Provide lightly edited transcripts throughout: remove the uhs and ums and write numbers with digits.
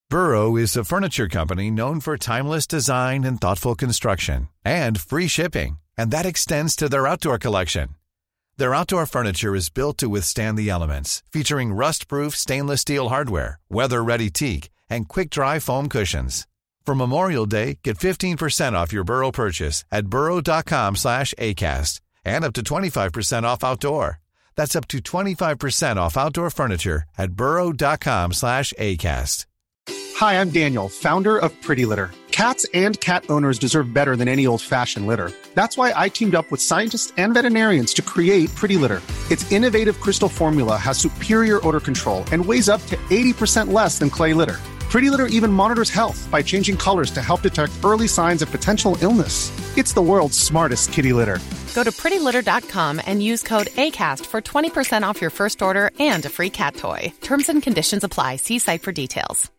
Burrow is a furniture company known for timeless design and thoughtful construction, and free shipping, and that extends to their outdoor collection. Their outdoor furniture is built to withstand the elements, featuring rust-proof stainless steel hardware, weather-ready teak, and quick-dry foam cushions. For Memorial Day, get 15% off your Burrow purchase at burrow.com/ACAST, and up to 25% off outdoor. That's up to 25% off outdoor furniture at burrow.com/ACAST. Hi, I'm Daniel, founder of Pretty Litter. Cats and cat owners deserve better than any old-fashioned litter. That's why I teamed up with scientists and veterinarians to create Pretty Litter. Its innovative crystal formula has superior odor control and weighs up to 80% less than clay litter. Pretty Litter even monitors health by changing colors to help detect early signs of potential illness. It's the world's smartest kitty litter. Go to prettylitter.com and use code ACAST for 20% off your first order and a free cat toy. Terms and conditions apply. See site for details.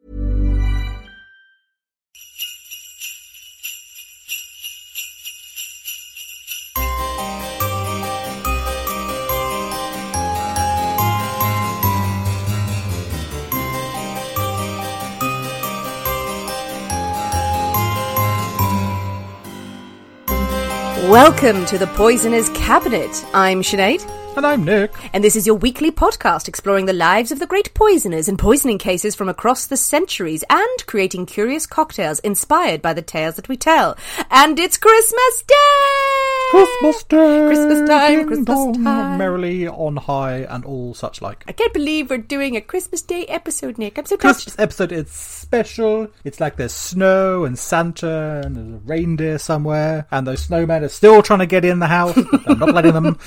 Welcome to the Poisoner's Cabinet. I'm Sinead. And I'm Nick. And this is your weekly podcast exploring the lives of the great poisoners and poisoning cases from across the centuries and creating curious cocktails inspired by the tales that we tell. And it's Christmas Day! Christmas Day! Christmas time, Christmas time. Merrily on high and all such like. I can't believe we're doing a Christmas Day episode, Nick. I'm so Christmas touched. episode is special. It's like there's snow and Santa and there's a reindeer somewhere and those snowmen are still trying to get in the house, but I'm not letting them.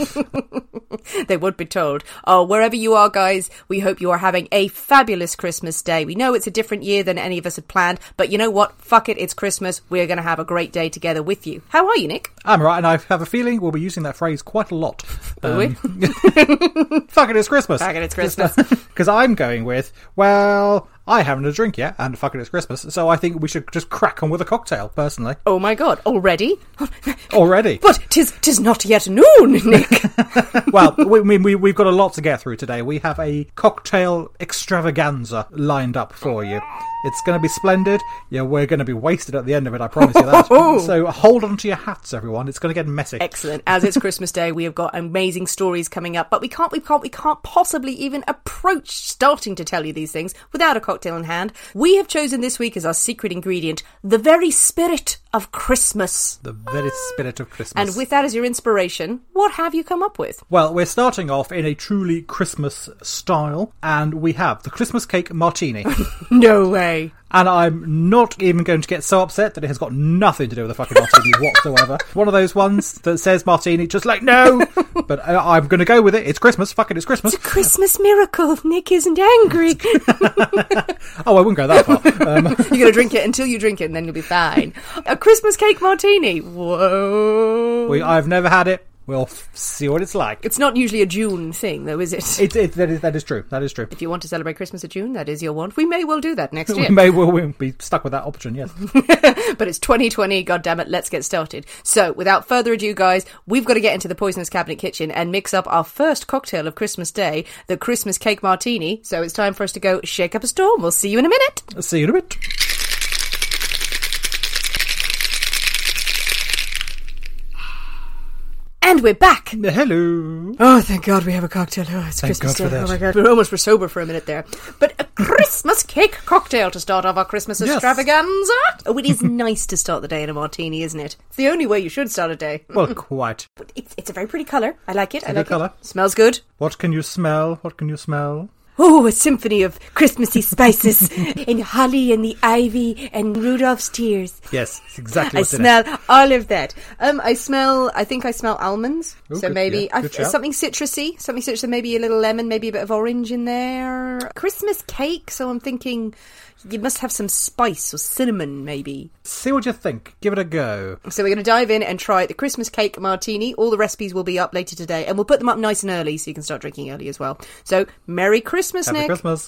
They would be told. Oh, wherever you are, guys, we hope you are having a fabulous Christmas day. We know it's a different year than any of us had planned, but you know what? Fuck it, it's Christmas. We're going to have a great day together with you. How are you, Nick? I'm right, and I have a feeling we'll be using that phrase quite a lot. Will we? Fuck it, it's Christmas. Fuck it, it's Christmas. Because I'm going with, well, I haven't had a drink yet, and fuck it, it's Christmas, so I think we should just crack on with a cocktail, personally. Oh my god, already? Already? But 'tis not yet noon, Nick. Well, we've got a lot to get through today. We have a cocktail extravaganza lined up for you. It's going to be splendid. Yeah, we're going to be wasted at the end of it, I promise you that. So hold on to your hats, everyone. It's going to get messy. Excellent. As it's Christmas Day, we have got amazing stories coming up, but we can't possibly even approach starting to tell you these things without a cocktail in hand. We have chosen this week as our secret ingredient, the very spirit of Christmas. The very spirit of Christmas. And with that as your inspiration, what have you come up with? Well, we're starting off in a truly Christmas style, and we have the Christmas cake martini. No way. And I'm not even going to get so upset that it has got nothing to do with the fucking martini whatsoever. One of those ones that says martini, just like, no! But I'm going to go with it. It's Christmas. Fuck it, it's Christmas. It's a Christmas miracle. Nick isn't angry. Oh, I wouldn't go that far. You're going to drink it until you drink it and then you'll be fine. A Christmas cake martini. Whoa. I've never had it. We'll see what it's like. It's not usually a June thing, though, is it? That is true. That is true. If you want to celebrate Christmas at June, that is your want. We may well do that next year. We may well be stuck with that option, yes. But it's 2020, goddammit, let's get started. So, without further ado, guys, we've got to get into the Poisoner's Cabinet kitchen and mix up our first cocktail of Christmas Day, the Christmas cake martini. So it's time for us to go shake up a storm. We'll see you in a minute. See you in a bit. And we're back. Hello. Oh, thank God we have a cocktail. Oh, it's Thank Christmas God for Day. that. Oh my God, we almost were sober for a minute there. But a Christmas cake cocktail to start off our Christmas extravaganza. Oh, it is nice to start the day in a martini, isn't it? It's the only way you should start a day. Well, quite. But it's a very pretty colour. I like it. It's a good colour. Smells good. What can you smell? What can you smell? Oh, a symphony of Christmassy spices and holly and the ivy and Rudolph's tears. Yes, it's exactly what's I smell all of that. I think I smell almonds. Ooh, so good, maybe yeah, good shout. something citrusy, maybe a little lemon, maybe a bit of orange in there. Christmas cake, so I'm thinking you must have some spice or cinnamon, maybe. See what you think. Give it a go. So we're going to dive in and try the Christmas cake martini. All the recipes will be up later today, and we'll put them up nice and early so you can start drinking early as well. So, Merry Christmas, Happy Nick. Christmas.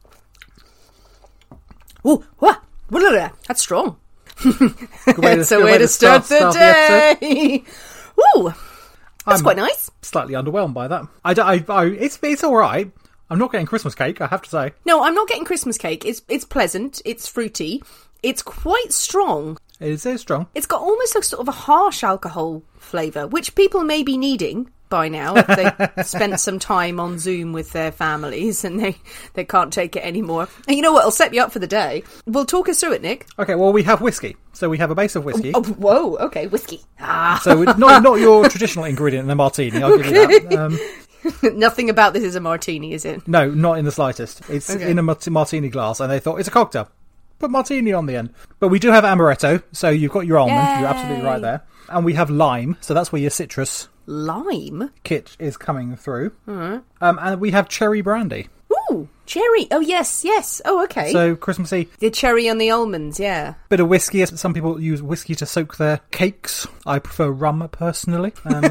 Ooh, what? That's strong. It's a way to start the day. Ooh, that's quite nice. Slightly underwhelmed by that. It's all right. I'm not getting Christmas cake, I have to say. No, I'm not getting Christmas cake. It's pleasant. It's fruity. It's quite strong. It is strong. It's got almost a sort of a harsh alcohol flavour, which people may be needing by now if they spent some time on Zoom with their families and they can't take it anymore. And you know what? It'll set you up for the day. Well, talk us through it, Nick. Okay, well, we have whiskey. So we have a base of whiskey. Oh, whoa, okay, whiskey. Ah. So it's not your traditional ingredient in the martini, I'll give you that. Nothing about this is a martini, is it? No, not in the slightest. It's Okay. in a martini glass, and they thought, it's a cocktail. Put martini on the end. But we do have amaretto, so you've got your almond. Yay. You're absolutely right there. And we have lime, so that's where your citrus Lime? kit is coming through. And we have cherry brandy. Ooh, cherry. Oh, yes. Oh, okay. So Christmassy. The cherry on the almonds, yeah. Bit of whiskey. Some people use whiskey to soak their cakes. I prefer rum, personally.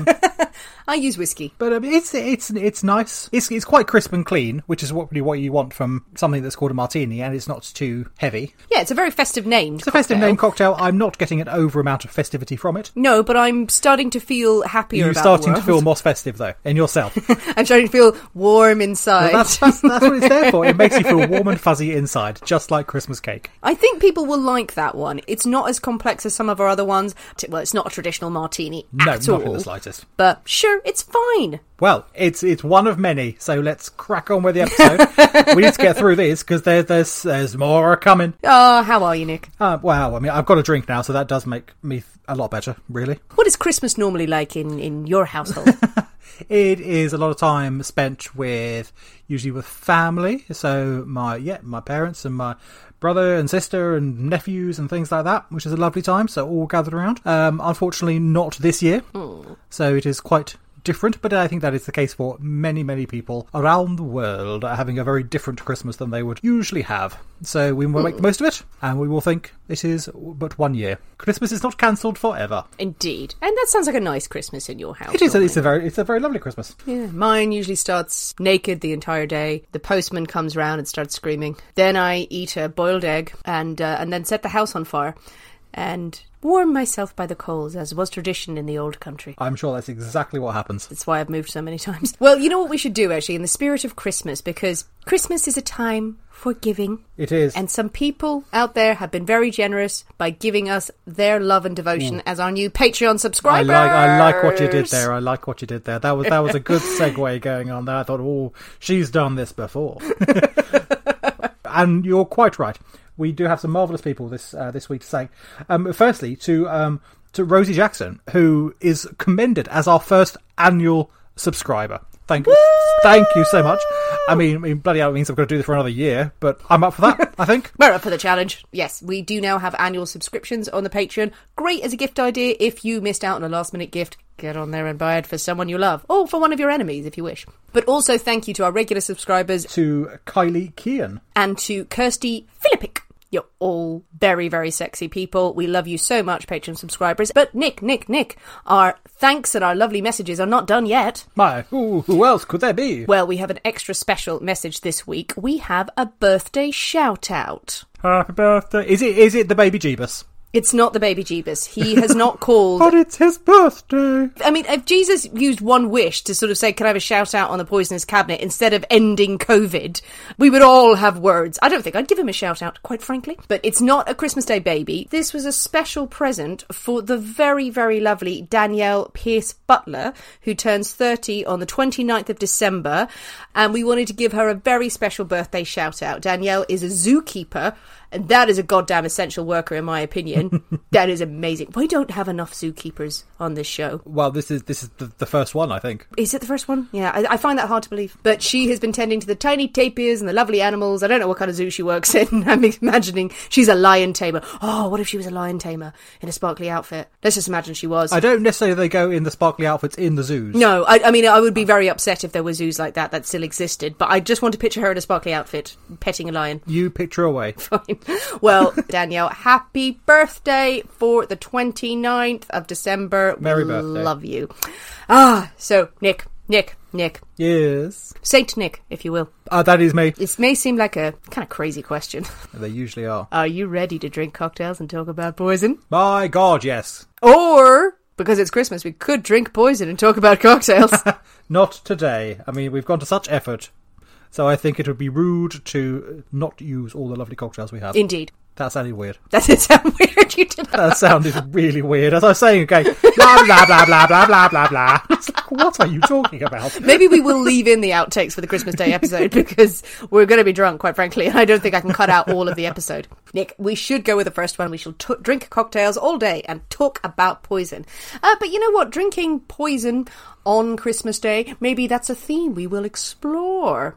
I use whiskey. But it's nice. It's quite crisp and clean, which is what you want from something that's called a martini, and it's not too heavy. Yeah, it's a very festive name. It's a festive name cocktail. I'm not getting an over amount of festivity from it. No, but I'm starting to feel happier You're about starting the to feel world. more festive, though, in yourself. I'm starting to feel warm inside. Well, that's what it's there for. It makes you feel warm and fuzzy inside, just like Christmas cake. I think people will like that one. It's not as complex as some of our other ones. Well, it's not a traditional martini No, at not all. in the slightest. But sure, it's fine. Well, it's one of many, so let's crack on with the episode. We need to get through this, because there's more coming. Oh, how are you, Nick? Well, I mean, I've got a drink now, so that does make me a lot better, really. What is Christmas normally like in your household? It is a lot of time spent usually with family. So my parents and my brother and sister and nephews and things like that, which is a lovely time. So all gathered around. Unfortunately, not this year. So it is quite different, but I think that is the case for many, many people around the world are having a very different Christmas than they would usually have. So we will make the most of it, and we will think it is but 1 year. Christmas is not cancelled forever. Indeed. And that sounds like a nice Christmas in your house. It is. normally. It's a very lovely Christmas. Yeah, mine usually starts naked the entire day. The postman comes round and starts screaming. Then I eat a boiled egg and then set the house on fire and warm myself by the coals, as was tradition in the old country. I'm sure that's exactly what happens. That's why I've moved so many times. Well, you know what we should do, actually, in the spirit of Christmas, because Christmas is a time for giving. It is. And some people out there have been very generous by giving us their love and devotion as our new Patreon subscribers. I like what you did there. That was a good segue going on there. I thought, oh, she's done this before. And you're quite right. We do have some marvellous people this week to thank. Firstly, to Rosie Jackson, who is commended as our first annual subscriber. Thank you so much. I mean, bloody hell, it means I've got to do this for another year, but I'm up for that, I think. We're up for the challenge. Yes, we do now have annual subscriptions on the Patreon. Great as a gift idea. If you missed out on a last-minute gift, get on there and buy it for someone you love. Or for one of your enemies, if you wish. But also thank you to our regular subscribers. To Kylie Kean. And to Kirsty Philippic. You're all very, very sexy people. We love you so much, Patreon subscribers. But Nick, our thanks and our lovely messages are not done yet. Who else could there be? Well, we have an extra special message this week. We have a birthday shout-out. Happy birthday. Is it the baby Jeebus? It's not the baby Jeebus. He has not called... But it's his birthday. I mean, if Jesus used one wish to sort of say, can I have a shout out on the Poisonous Cabinet instead of ending COVID, we would all have words. I don't think I'd give him a shout out, quite frankly. But it's not a Christmas Day baby. This was a special present for the very, very lovely Danielle Pierce Butler, who turns 30 on the 29th of December. And we wanted to give her a very special birthday shout out. Danielle is a zookeeper. And that is a goddamn essential worker, in my opinion. That is amazing. We don't have enough zookeepers on this show. Well, this is the first one, I think. Is it the first one? Yeah, I find that hard to believe. But she has been tending to the tiny tapirs and the lovely animals. I don't know what kind of zoo she works in. I'm imagining she's a lion tamer. Oh, what if she was a lion tamer in a sparkly outfit? Let's just imagine she was. I don't necessarily they go in the sparkly outfits in the zoos. No, I mean, I would be very upset if there were zoos like that still existed. But I just want to picture her in a sparkly outfit, petting a lion. You picture away. Fine. Well, Danielle, happy birthday for the 29th of December. Merry birthday. Love you. So, Nick. Yes. Saint Nick, if you will. That is me. This may seem like a kind of crazy question. They usually are. Are you ready to drink cocktails and talk about poison? My God, yes. Or, because it's Christmas, we could drink poison and talk about cocktails. Not today. I mean, we've gone to such effort. So I think it would be rude to not use all the lovely cocktails we have. Indeed. That sounded weird. That did sound weird. You did That sounded really weird. As I was saying, okay, blah, blah, blah, blah, blah, blah, blah, blah. It's like, what are you talking about? Maybe we will leave in the outtakes for the Christmas Day episode because we're going to be drunk, quite frankly, and I don't think I can cut out all of the episode. Nick, we should go with the first one. We shall drink cocktails all day and talk about poison. But you know what? Drinking poison on Christmas Day, maybe that's a theme we will explore.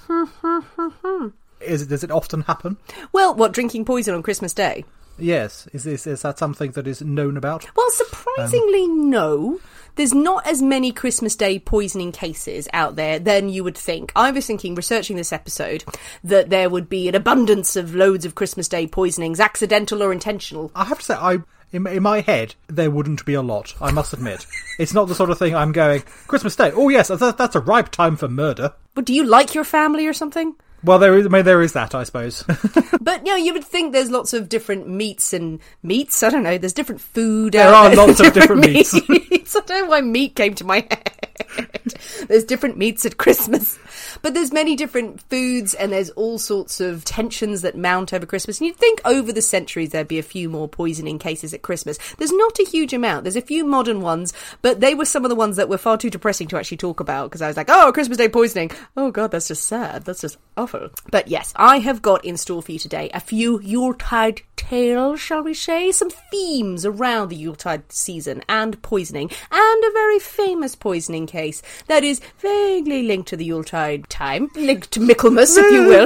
Does it often happen? Well, what, drinking poison on Christmas Day? Yes. Is that something that is known about? Well, surprisingly, no. There's not as many Christmas Day poisoning cases out there than you would think. I was thinking, researching this episode, that there would be an abundance of loads of Christmas Day poisonings, accidental or intentional. I have to say, in my head, there wouldn't be a lot, I must admit. It's not the sort of thing I'm going, Christmas Day, oh yes, that's a ripe time for murder. But do you like your family or something? Well, there is that, I suppose. But, you would think there's lots of different meats. I don't know, there's different food. There are lots of different meats. I don't know why meat came to my head. There's different meats at Christmas. But there's many different foods and there's all sorts of tensions that mount over Christmas. And you'd think over the centuries there'd be a few more poisoning cases at Christmas. There's not a huge amount. There's a few modern ones, but they were some of the ones that were far too depressing to actually talk about because I was like, oh, Christmas Day poisoning. Oh, God, that's just sad. That's just awful. But yes, I have got in store for you today a few Yuletide tales, shall we say, some themes around the Yuletide season and poisoning, and a very famous poisoning case that is vaguely linked to the Yuletide time, linked to Michaelmas, if you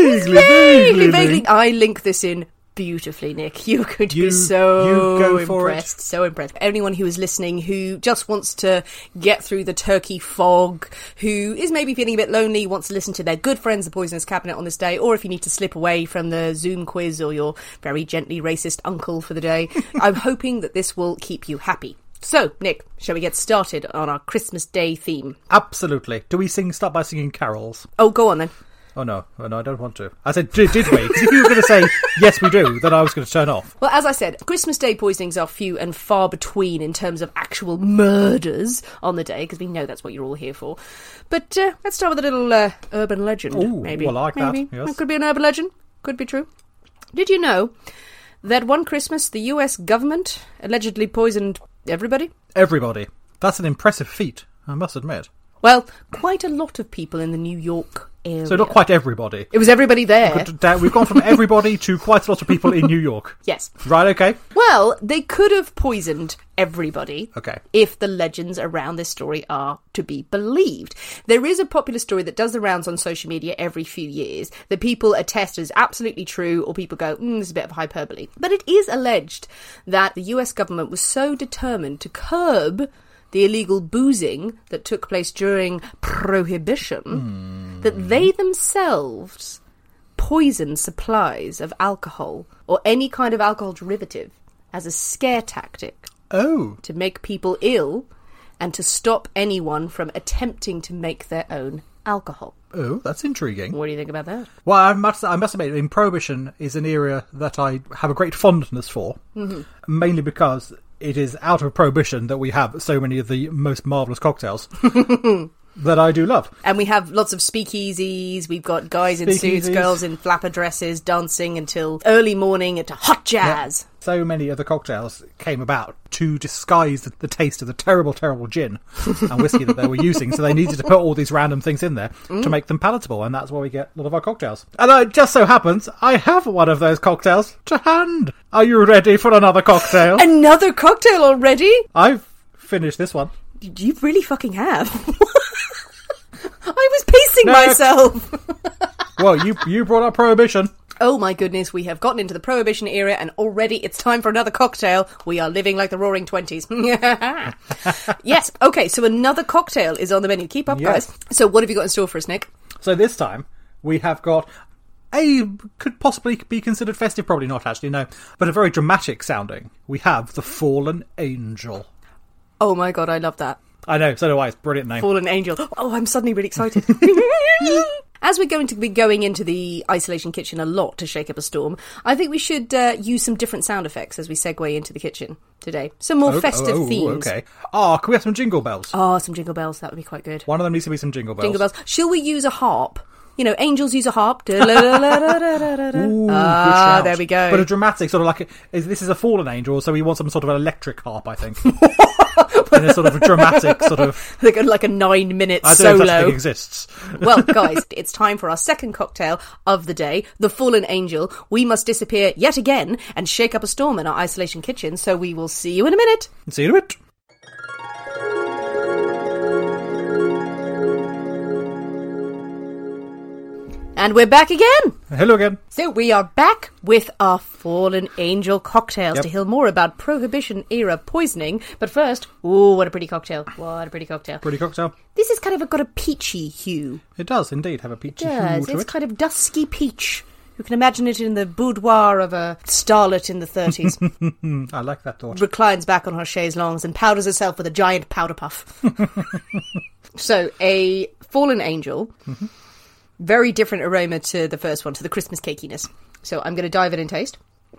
will. Vaguely. I link this in beautifully, Nick. You're going to be so impressed. So impressed. Anyone who is listening who just wants to get through the turkey fog, who is maybe feeling a bit lonely, wants to listen to their good friends, the Poisonous Cabinet, on this day, or if you need to slip away from the Zoom quiz or your very gently racist uncle for the day, I'm hoping that this will keep you happy. So, Nick, shall we get started on our Christmas Day theme? Absolutely. Do we start by singing carols? Oh, go on then. Oh no, I don't want to. I said, did we? Because if you were going to say, yes we do, then I was going to turn off. Well, as I said, Christmas Day poisonings are few and far between in terms of actual murders on the day, because we know that's what you're all here for. But let's start with a little urban legend, maybe. Well, I like maybe. that, yes. That could be an urban legend. Could be true. Did you know that one Christmas the US government allegedly poisoned everybody? Everybody. That's an impressive feat, I must admit. Well, quite a lot of people in the New York area. So not quite everybody. It was everybody there. We've gone from everybody to quite a lot of people in New York. Yes. Right, okay. Well, they could have poisoned everybody. Okay. If the legends around this story are to be believed. There is a popular story that does the rounds on social media every few years that people attest as absolutely true, or people go, this is a bit of hyperbole. But it is alleged that the US government was so determined to curb the illegal boozing that took place during Prohibition, that they themselves poisoned supplies of alcohol or any kind of alcohol derivative as a scare tactic. Oh. To make people ill and to stop anyone from attempting to make their own alcohol. Oh, that's intriguing. What do you think about that? Well, I must admit, in Prohibition is an era that I have a great fondness for, mainly because it is out of Prohibition that we have so many of the most marvellous cocktails that I do love. And we have lots of speakeasies, we've got guys in suits, girls in flapper dresses, dancing until early morning into hot jazz. Yeah. So many of the cocktails came about to disguise the taste of the terrible, terrible gin and whiskey that they were using, so they needed to put all these random things in there to make them palatable, and that's where we get a lot of our cocktails. And it just so happens, I have one of those cocktails to hand. Are you ready for another cocktail? Another cocktail already? I've finished this one. You really fucking have. I was pacing myself. Well, you brought up Prohibition. Oh my goodness, we have gotten into the Prohibition era and already it's time for another cocktail. We are living like the Roaring Twenties. Yes, okay, so another cocktail is on the menu. Keep up, guys. So what have you got in store for us, Nick? So this time, we have got could possibly be considered festive, probably not actually, no, but a very dramatic sounding. We have The Fallen Angel. Oh my god, I love that. I know, so do I. It's a brilliant name. Fallen Angel. Oh, I'm suddenly really excited. As we're going to be going into the isolation kitchen a lot to shake up a storm, I think we should use some different sound effects as we segue into the kitchen today. Some more festive themes. Okay. Can we have some jingle bells? Oh, some jingle bells. That would be quite good. One of them needs to be some jingle bells. Jingle bells. Shall we use a harp? angels use a harp. Ooh, good shout. There we go. But a dramatic sort of like this is a fallen angel, so we want some sort of an electric harp, I think. In a sort of dramatic sort of like a 9-minute I don't solo. know if such thing exists. Well, guys, it's time for our second cocktail of the day, the Fallen Angel. We must disappear yet again and shake up a storm in our isolation kitchen, so we will see you in a minute. See you in a bit. And we're back again. Hello again. So we are back with our Fallen Angel cocktails Yep. to hear more about Prohibition-era poisoning. But first, what a pretty cocktail. What a pretty cocktail. Pretty cocktail. This has kind of got a peachy hue. It does indeed have a peachy hue Yes, to it's it. kind of dusky peach. You can imagine it in the boudoir of a starlet in the 30s. I like that thought. Reclines back on her chaise longues and powders herself with a giant powder puff. So, a Fallen Angel... Mm-hmm. Very different aroma to the first one, to the Christmas cakiness. So I'm going to dive in and taste.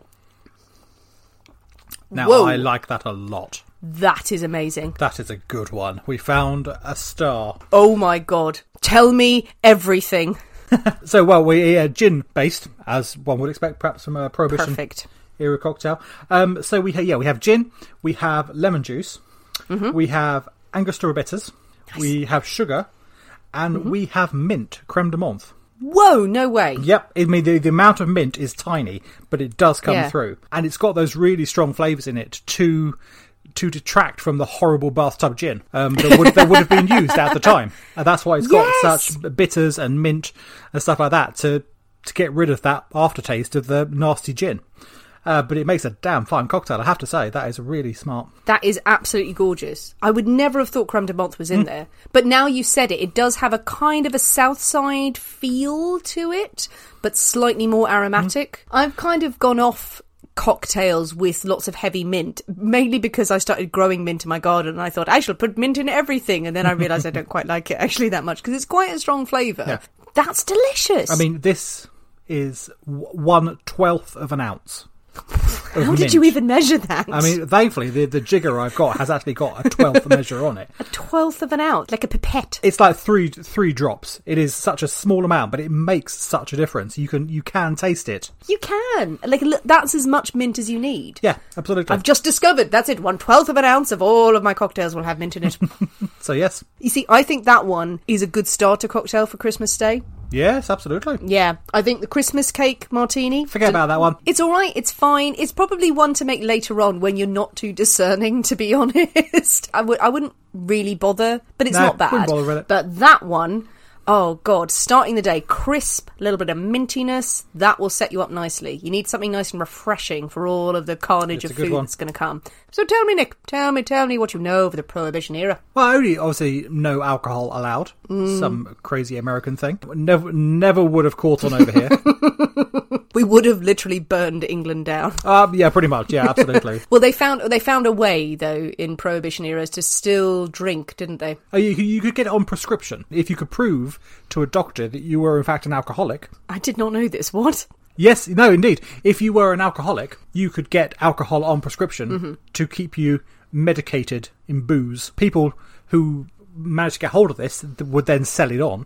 Now, Whoa. I like that a lot. That is amazing. That is a good one. We found a star. Oh my god. Tell me everything. So, well, we're gin-based, as one would expect, perhaps from a Prohibition Perfect. era cocktail. So we have gin, we have lemon juice, we have Angostura bitters, we have sugar, and we have mint, creme de menthe. Whoa, no way. Yep, I mean, the amount of mint is tiny, but it does come through. And it's got those really strong flavours in it to detract from the horrible bathtub gin that would have been used at the time. And that's why it's got such bitters and mint and stuff like that to get rid of that aftertaste of the nasty gin. But it makes a damn fine cocktail, I have to say. That is really smart. That is absolutely gorgeous. I would never have thought creme de menthe was in there. But now you said it, it does have a kind of a Southside feel to it, but slightly more aromatic. I've kind of gone off cocktails with lots of heavy mint, mainly because I started growing mint in my garden and I thought I shall put mint in everything, and then I realised I don't quite like it actually that much because it's quite a strong flavour. Yeah. That's delicious. I mean, this is 1/12 of an ounce. How did you even measure that? I mean, thankfully, the jigger I've got has actually got a 12th measure on it. A 12th of an ounce, like a pipette. It's like three drops. It is such a small amount, but it makes such a difference. You can taste it. You can. Like, that's as much mint as you need. Yeah, absolutely. I've just discovered, that's it, 1/12 of an ounce of all of my cocktails will have mint in it. So, yes. You see, I think that one is a good starter cocktail for Christmas Day. Yes, absolutely. Yeah, I think the Christmas cake martini... Forget about that one. It's alright, it's fine. It's probably one to make later on when you're not too discerning, to be honest. I wouldn't really bother, but it's not bad. Wouldn't bother with it. But that one... Oh, God, starting the day, crisp, a little bit of mintiness, that will set you up nicely. You need something nice and refreshing for all of the carnage of food that's going to come. So tell me, Nick, tell me what you know of the Prohibition era. Well, only, obviously, no alcohol allowed. Some crazy American thing. Never would have caught on over here. We would have literally burned England down. Yeah, pretty much, yeah, absolutely. Well, they found a way, though, in Prohibition eras to still drink, didn't they? You could get it on prescription. If you could prove to a doctor that you were in fact an alcoholic. I did not know this. What? Yes, no, indeed. If you were an alcoholic, you could get alcohol on prescription to keep you medicated in booze. People who managed to get hold of this would then sell it on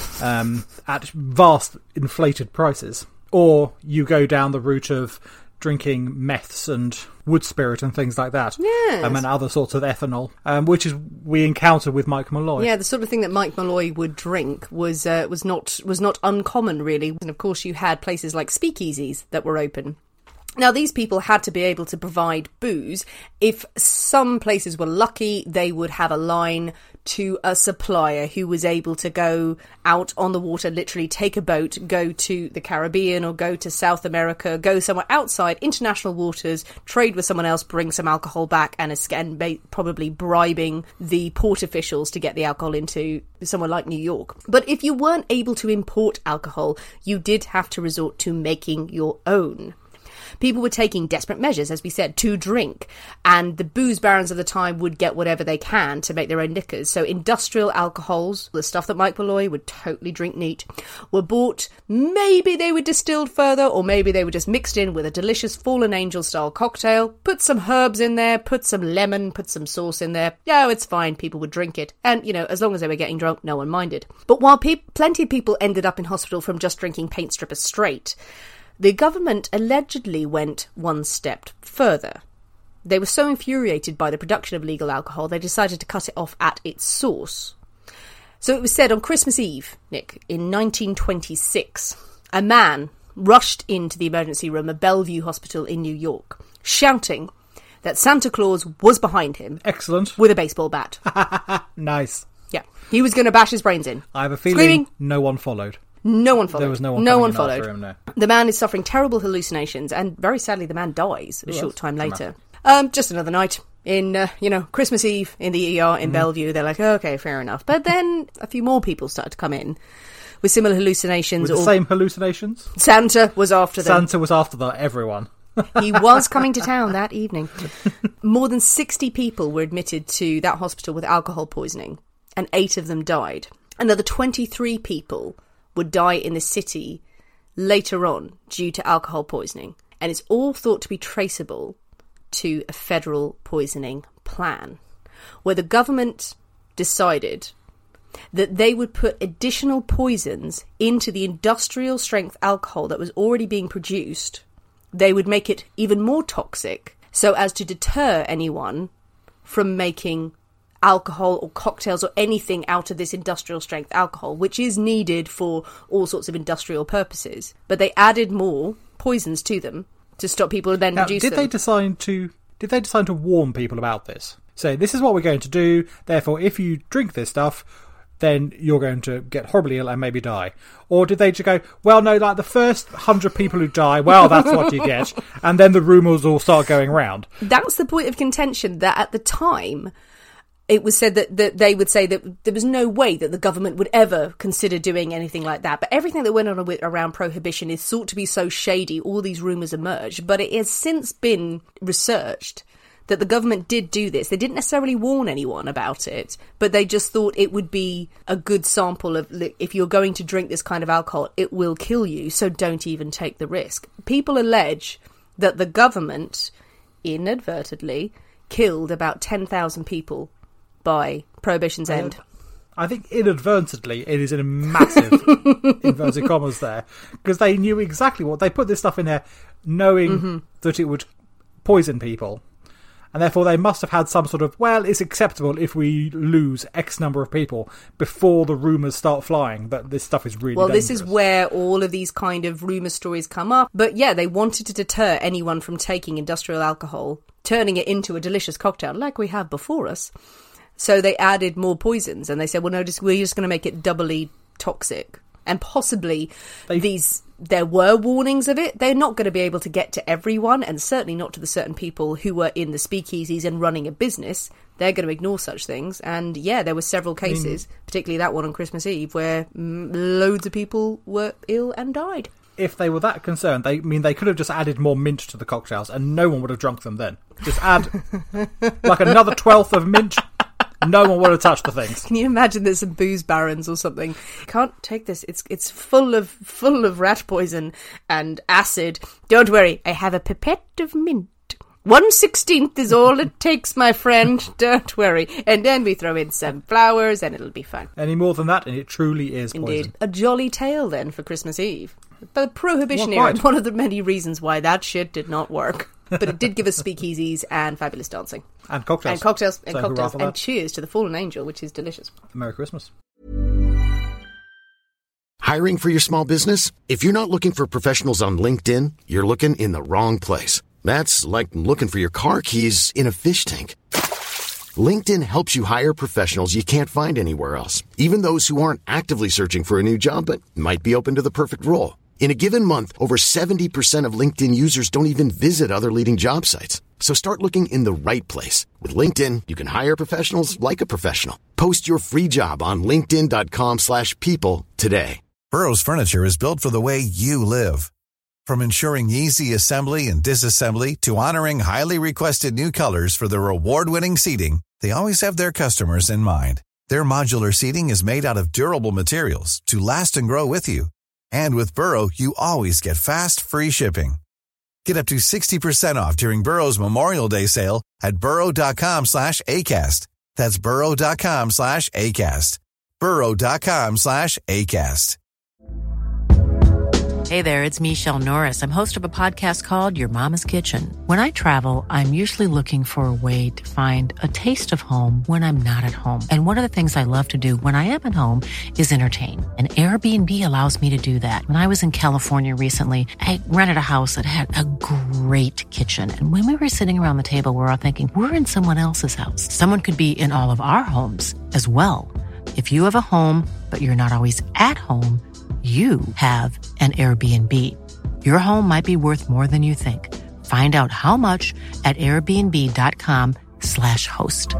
at vast inflated prices. Or you go down the route of drinking meths and wood spirit and things like that. Yes. And other sorts of ethanol, which is we encountered with Mike Malloy. Yeah, the sort of thing that Mike Malloy would drink was not uncommon, really. And of course, you had places like speakeasies that were open. Now, these people had to be able to provide booze. If some places were lucky, they would have a line to a supplier who was able to go out on the water, literally take a boat, go to the Caribbean or go to South America, go somewhere outside international waters, trade with someone else, bring some alcohol back, and probably bribing the port officials to get the alcohol into somewhere like New York. But if you weren't able to import alcohol, you did have to resort to making your own. People were taking desperate measures, as we said, to drink, and the booze barons of the time would get whatever they can to make their own liquors. So industrial alcohols, the stuff that Mike Malloy would totally drink neat, were bought. Maybe they were distilled further, or maybe they were just mixed in with a delicious Fallen Angel style cocktail. Put some herbs in there, put some lemon, put some sauce in there. Yeah, it's fine. People would drink it. And, as long as they were getting drunk, no one minded. But while plenty of people ended up in hospital from just drinking paint strippers straight, the government allegedly went one step further. They were so infuriated by the production of legal alcohol, they decided to cut it off at its source. So it was said on Christmas Eve, Nick, in 1926, a man rushed into the emergency room of Bellevue Hospital in New York, shouting that Santa Claus was behind him. Excellent. With a baseball bat. Nice. Yeah. He was going to bash his brains in. I have a feeling Screaming. No one followed. No one followed. There was no one followed. After him, no. The man is suffering terrible hallucinations, and very sadly the man dies a short time later. Just another night in, Christmas Eve in the ER in Bellevue. They're like, okay, fair enough. But then a few more people started to come in with similar hallucinations. With the same hallucinations? Santa was after them. Santa was after everyone. He was coming to town that evening. More than 60 people were admitted to that hospital with alcohol poisoning, and 8 of them died. Another 23 people would die in the city later on due to alcohol poisoning. And it's all thought to be traceable to a federal poisoning plan, where the government decided that they would put additional poisons into the industrial strength alcohol that was already being produced. They would make it even more toxic so as to deter anyone from making alcohol or cocktails or anything out of this industrial strength alcohol, which is needed for all sorts of industrial purposes. But they added more poisons to them to stop people then producing them. Did they decide to warn people about this? Say, this is what we're going to do, therefore if you drink this stuff, then you're going to get horribly ill and maybe die? Or did they just go, well, no, like the first 100 people who die, well, that's what you get, and then the rumours all start going round? That's the point of contention, that at the time it was said that they would say that there was no way that the government would ever consider doing anything like that. But everything that went on around prohibition is thought to be so shady, all these rumours emerged. But it has since been researched that the government did do this. They didn't necessarily warn anyone about it, but they just thought it would be a good sample of, look, if you're going to drink this kind of alcohol, it will kill you, so don't even take the risk. People allege that the government inadvertently killed about 10,000 people by Prohibition's end. I think inadvertently it is in a massive inverted commas there, because they knew exactly what they put this stuff in there, knowing that it would poison people, and therefore they must have had some sort of, well, it's acceptable if we lose X number of people before the rumours start flying that this stuff is really dangerous. This is where all of these kind of rumour stories come up. But yeah, they wanted to deter anyone from taking industrial alcohol, turning it into a delicious cocktail like we have before us. So they added more poisons, and they said, well, no, we're just going to make it doubly toxic. And possibly there were warnings of it. They're not going to be able to get to everyone, and certainly not to the certain people who were in the speakeasies and running a business. They're going to ignore such things. And yeah, there were several cases, particularly that one on Christmas Eve, where loads of people were ill and died. If they were that concerned, they could have just added more mint to the cocktails, and no one would have drunk them then. Just add like another 12th of mint. No one would have touched the things. Can you imagine there's some booze barons or something? Can't take this. It's full of rat poison and acid. Don't worry, I have a pipette of mint. 1/16 is all it takes, my friend. Don't worry. And then we throw in some flowers and it'll be fun. Any more than that, and it truly is poison. Indeed. A jolly tale then for Christmas Eve. The Prohibition era, one of the many reasons why that shit did not work. But it did give us speakeasies and fabulous dancing. And cocktails. And cocktails. And cocktails. And cheers to the Fallen Angel, which is delicious. Merry Christmas. Hiring for your small business? If you're not looking for professionals on LinkedIn, you're looking in the wrong place. That's like looking for your car keys in a fish tank. LinkedIn helps you hire professionals you can't find anywhere else, even those who aren't actively searching for a new job but might be open to the perfect role. In a given month, over 70% of LinkedIn users don't even visit other leading job sites. So start looking in the right place. With LinkedIn, you can hire professionals like a professional. Post your free job on linkedin.com/people today. Burrow's furniture is built for the way you live. From ensuring easy assembly and disassembly to honoring highly requested new colors for their award-winning seating, they always have their customers in mind. Their modular seating is made out of durable materials to last and grow with you. And with Burrow, you always get fast, free shipping. Get up to 60% off during Burrow's Memorial Day sale at burrow.com/ACAST. That's burrow.com/ACAST. burrow.com/ACAST. Hey there, it's Michelle Norris. I'm host of a podcast called Your Mama's Kitchen. When I travel, I'm usually looking for a way to find a taste of home when I'm not at home. And one of the things I love to do when I am at home is entertain. And Airbnb allows me to do that. When I was in California recently, I rented a house that had a great kitchen. And when we were sitting around the table, we were all thinking, we're in someone else's house. Someone could be in all of our homes as well. If you have a home, but you're not always at home, you have an Airbnb. Your home might be worth more than you think. Find out how much at airbnb.com/host.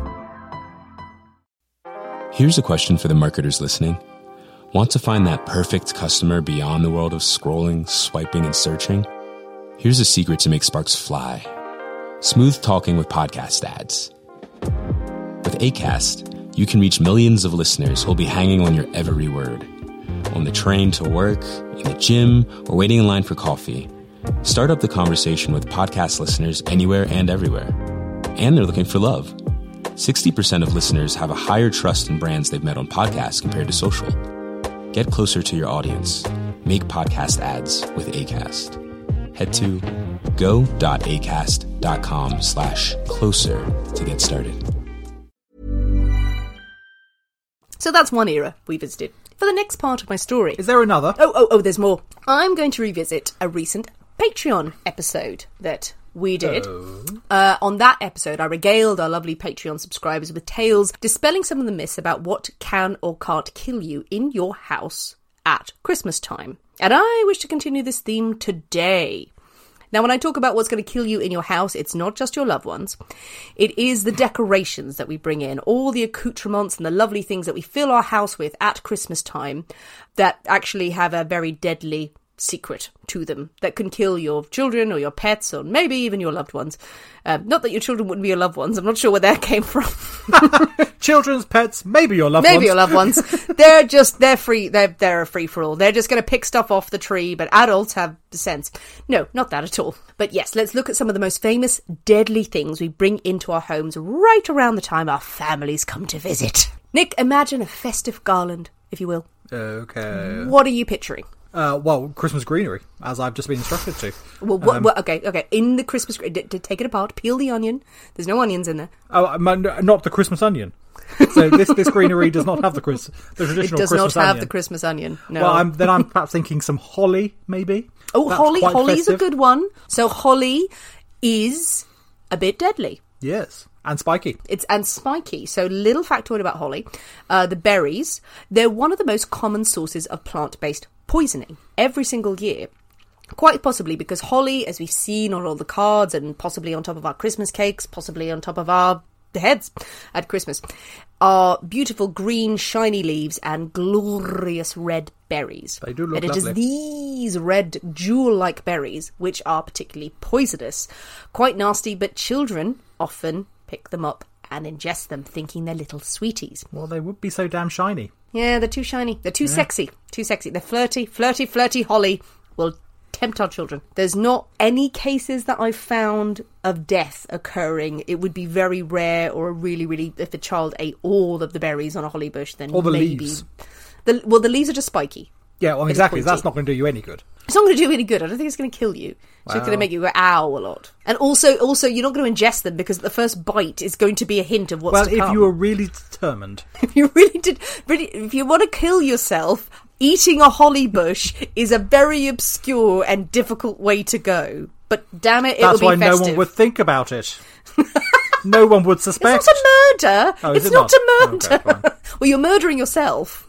Here's a question for the marketers listening. Want to find that perfect customer beyond the world of scrolling, swiping, and searching? Here's a secret to make sparks fly. Smooth talking with podcast ads. With Acast, you can reach millions of listeners who'll be hanging on your every word. On the train to work, in the gym, or waiting in line for coffee. Start up the conversation with podcast listeners anywhere and everywhere. And they're looking for love. 60% of listeners have a higher trust in brands they've met on podcasts compared to social. Get closer to your audience. Make podcast ads with Acast. Head to go.acast.com/closer to get started. So that's one era we visited. For the next part of my story... Is there another? Oh, there's more. I'm going to revisit a recent Patreon episode that we did. On that episode, I regaled our lovely Patreon subscribers with tales dispelling some of the myths about what can or can't kill you in your house at Christmas time. And I wish to continue this theme today. Now, when I talk about what's going to kill you in your house, it's not just your loved ones. It is the decorations that we bring in, all the accoutrements and the lovely things that we fill our house with at Christmas time that actually have a very deadly secret to them that can kill your children or your pets or maybe even your loved ones. Not that your children wouldn't be your loved ones. I'm not sure where that came from. Children's pets, maybe your loved ones. Maybe your loved ones. They're free. They're a free for all. They're just going to pick stuff off the tree, but adults have sense. No, not that at all. But yes, let's look at some of the most famous deadly things we bring into our homes right around the time our families come to visit. Nick, imagine a festive garland, if you will. Okay. What are you picturing? Well, Christmas greenery, as I've just been instructed to. Okay. In the Christmas, take it apart, peel the onion. There's no onions in there. Oh, not the Christmas onion. So this greenery does not have the traditional Christmas onion. It does not have the Christmas onion. No. Well, I'm perhaps thinking some holly, maybe. Oh, That's holly! Holly's festive. a good one. So holly is a bit deadly. Yes, and spiky. It's spiky. So little factoid about holly. The berries, they're one of the most common sources of plant-based poisoning every single year. Quite possibly because holly, as we've seen on all the cards and possibly on top of our Christmas cakes, possibly on top of our heads at Christmas, are beautiful green shiny leaves and glorious red berries. They do look lovely. And it is these red jewel-like berries which are particularly poisonous. Quite nasty, but children often pick them up and ingest them thinking they're little sweeties. Well, they would be so damn shiny. Yeah, they're too shiny. They're too sexy. Too sexy. They're flirty holly will tempt our children. There's not any cases that I've found of death occurring. It would be very rare, or really, if a child ate all of the berries on a holly bush, then or the maybe... leaves. The leaves are just spiky. Yeah, well, exactly. That's not going to do you any good. It's not going to do any good. I don't think it's going to kill you. It's just going to make you go ow a lot. And also, you're not going to ingest them because the first bite is going to be a hint of what's to come. Well, if you were really determined. If you if you want to kill yourself, eating a holly bush is a very obscure and difficult way to go. But damn it, it'll be festive. That's why no one would think about it. No one would suspect. It's not a murder. Oh, it's not a murder. Okay, well, you're murdering yourself.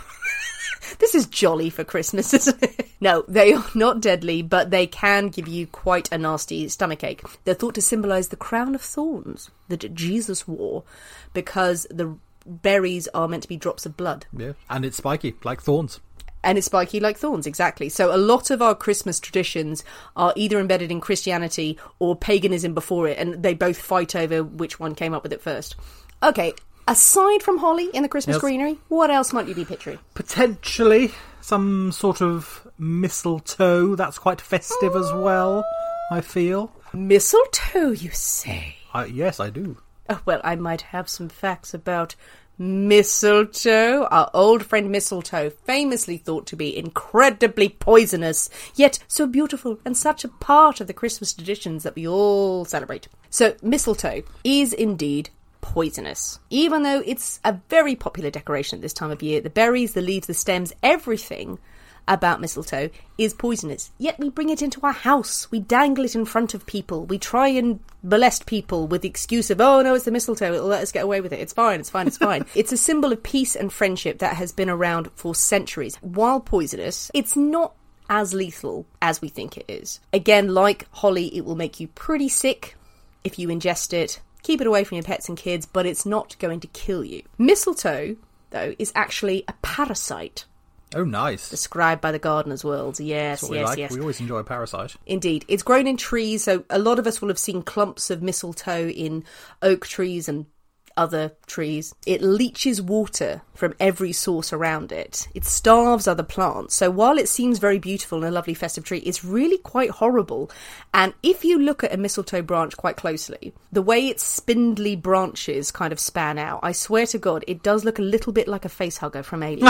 This is jolly for Christmas, isn't it? No, they are not deadly, but they can give you quite a nasty stomachache. They're thought to symbolise the crown of thorns that Jesus wore, because the berries are meant to be drops of blood. Yeah, and it's spiky, like thorns. And it's spiky like thorns, exactly. So a lot of our Christmas traditions are either embedded in Christianity or paganism before it, and they both fight over which one came up with it first. Okay, aside from holly in the Christmas greenery, what else might you be picturing? Potentially some sort of mistletoe. That's quite festive as well, I feel. Mistletoe, you say? Yes, I do. Oh, well, I might have some facts about mistletoe. Our old friend mistletoe, famously thought to be incredibly poisonous, yet so beautiful and such a part of the Christmas traditions that we all celebrate. So, mistletoe is indeed poisonous. Even though it's a very popular decoration at this time of year, the berries, the leaves, the stems, everything about mistletoe is poisonous. Yet we bring it into our house. We dangle it in front of people. We try and molest people with the excuse of, oh no, it's the mistletoe, it'll let us get away with it. It's fine, it's fine, it's fine. It's a symbol of peace and friendship that has been around for centuries. While poisonous, it's not as lethal as we think it is. Again, like holly, it will make you pretty sick if you ingest it. Keep it away from your pets and kids, but it's not going to kill you. Mistletoe, though, is actually a parasite. Oh, nice. Described by the Gardener's World. Yes, That's what we like. We always enjoy a parasite. Indeed. It's grown in trees, so a lot of us will have seen clumps of mistletoe in oak trees and other trees. It leaches water from every source around it. It starves other plants. So while it seems very beautiful and a lovely festive tree, it's really quite horrible. And if you look at a mistletoe branch quite closely, the way its spindly branches kind of span out, I swear to God, it does look a little bit like a facehugger from Alien.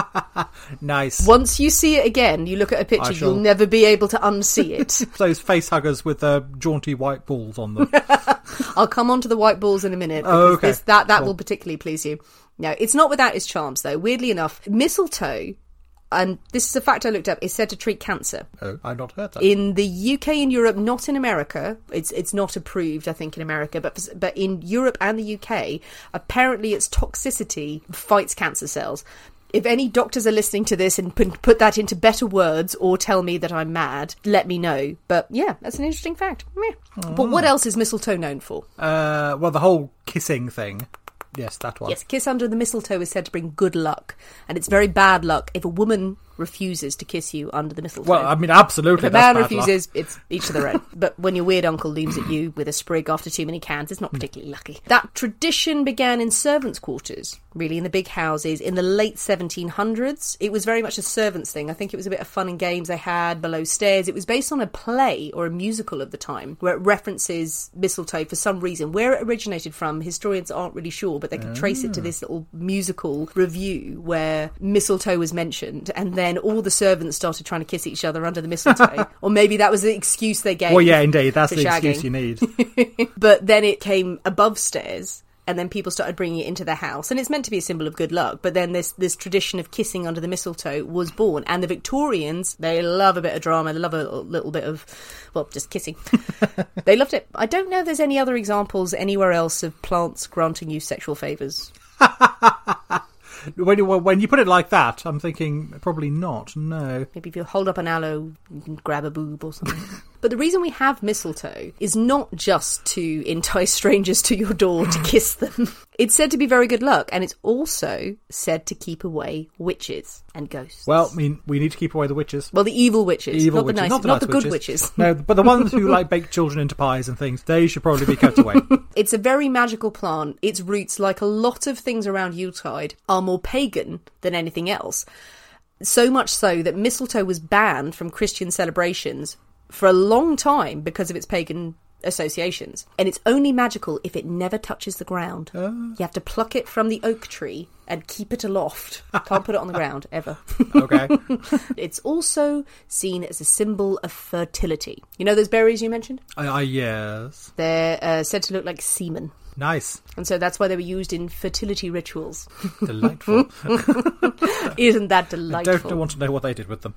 Nice. Once you see it again, you look at a picture, you'll never be able to unsee it. Those facehuggers with jaunty white balls on them. I'll come on to the white balls in a minute. Oh, okay. That cool. Will particularly please you. No, it's not without its charms, though. Weirdly enough, mistletoe, and this is a fact I looked up, is said to treat cancer. Oh, I've not heard that. In the UK and Europe, not in America. It's not approved, I think, in America, but in Europe and the UK, apparently its toxicity fights cancer cells. If any doctors are listening to this and put that into better words or tell me that I'm mad, let me know. But yeah, that's an interesting fact. But what else is mistletoe known for? Well, the whole kissing thing. Yes, that one. Yes, kiss under the mistletoe is said to bring good luck. And it's very bad luck if a woman refuses to kiss you under the mistletoe. Well, I mean, absolutely. If a man refuses, it's each to their own. But when your weird uncle looms at you with a sprig after too many cans, it's not particularly lucky. That tradition began in servants' quarters, really, in the big houses, in the late 1700s. It was very much a servants' thing. I think it was a bit of fun and games they had below stairs. It was based on a play or a musical of the time, where it references mistletoe for some reason. Where it originated from, historians aren't really sure, but they can trace it to this little musical review where mistletoe was mentioned, and then all the servants started trying to kiss each other under the mistletoe. Or maybe that was the excuse they gave. Well, yeah, indeed. That's the shagging. excuse you need. But then it came above stairs, and then people started bringing it into their house. And it's meant to be a symbol of good luck. But then this tradition of kissing under the mistletoe was born. And the Victorians, they love a bit of drama. They love a little bit of, well, just kissing. They loved it. I don't know if there's any other examples anywhere else of plants granting you sexual favours. When you put it like that, I'm thinking probably not, no. Maybe if you hold up an aloe, you can grab a boob or something. But the reason we have mistletoe is not just to entice strangers to your door to kiss them. It's said to be very good luck, and it's also said to keep away witches and ghosts. Well, I mean, we need to keep away the witches. Well, the evil witches. Not the good witches. No, but the ones who like bake children into pies and things, they should probably be kept away. It's a very magical plant. Its roots, like a lot of things around Yuletide, are more pagan than anything else. So much so that mistletoe was banned from Christian celebrations for a long time because of its pagan associations. And it's only magical if it never touches the ground. You have to pluck it from the oak tree and keep it aloft. Can't put it on the ground, ever. Okay. It's also seen as a symbol of fertility. You know those berries you mentioned? Yes. They're said to look like semen. Nice. And so that's why they were used in fertility rituals. Delightful. Isn't that delightful? I don't want to know what they did with them.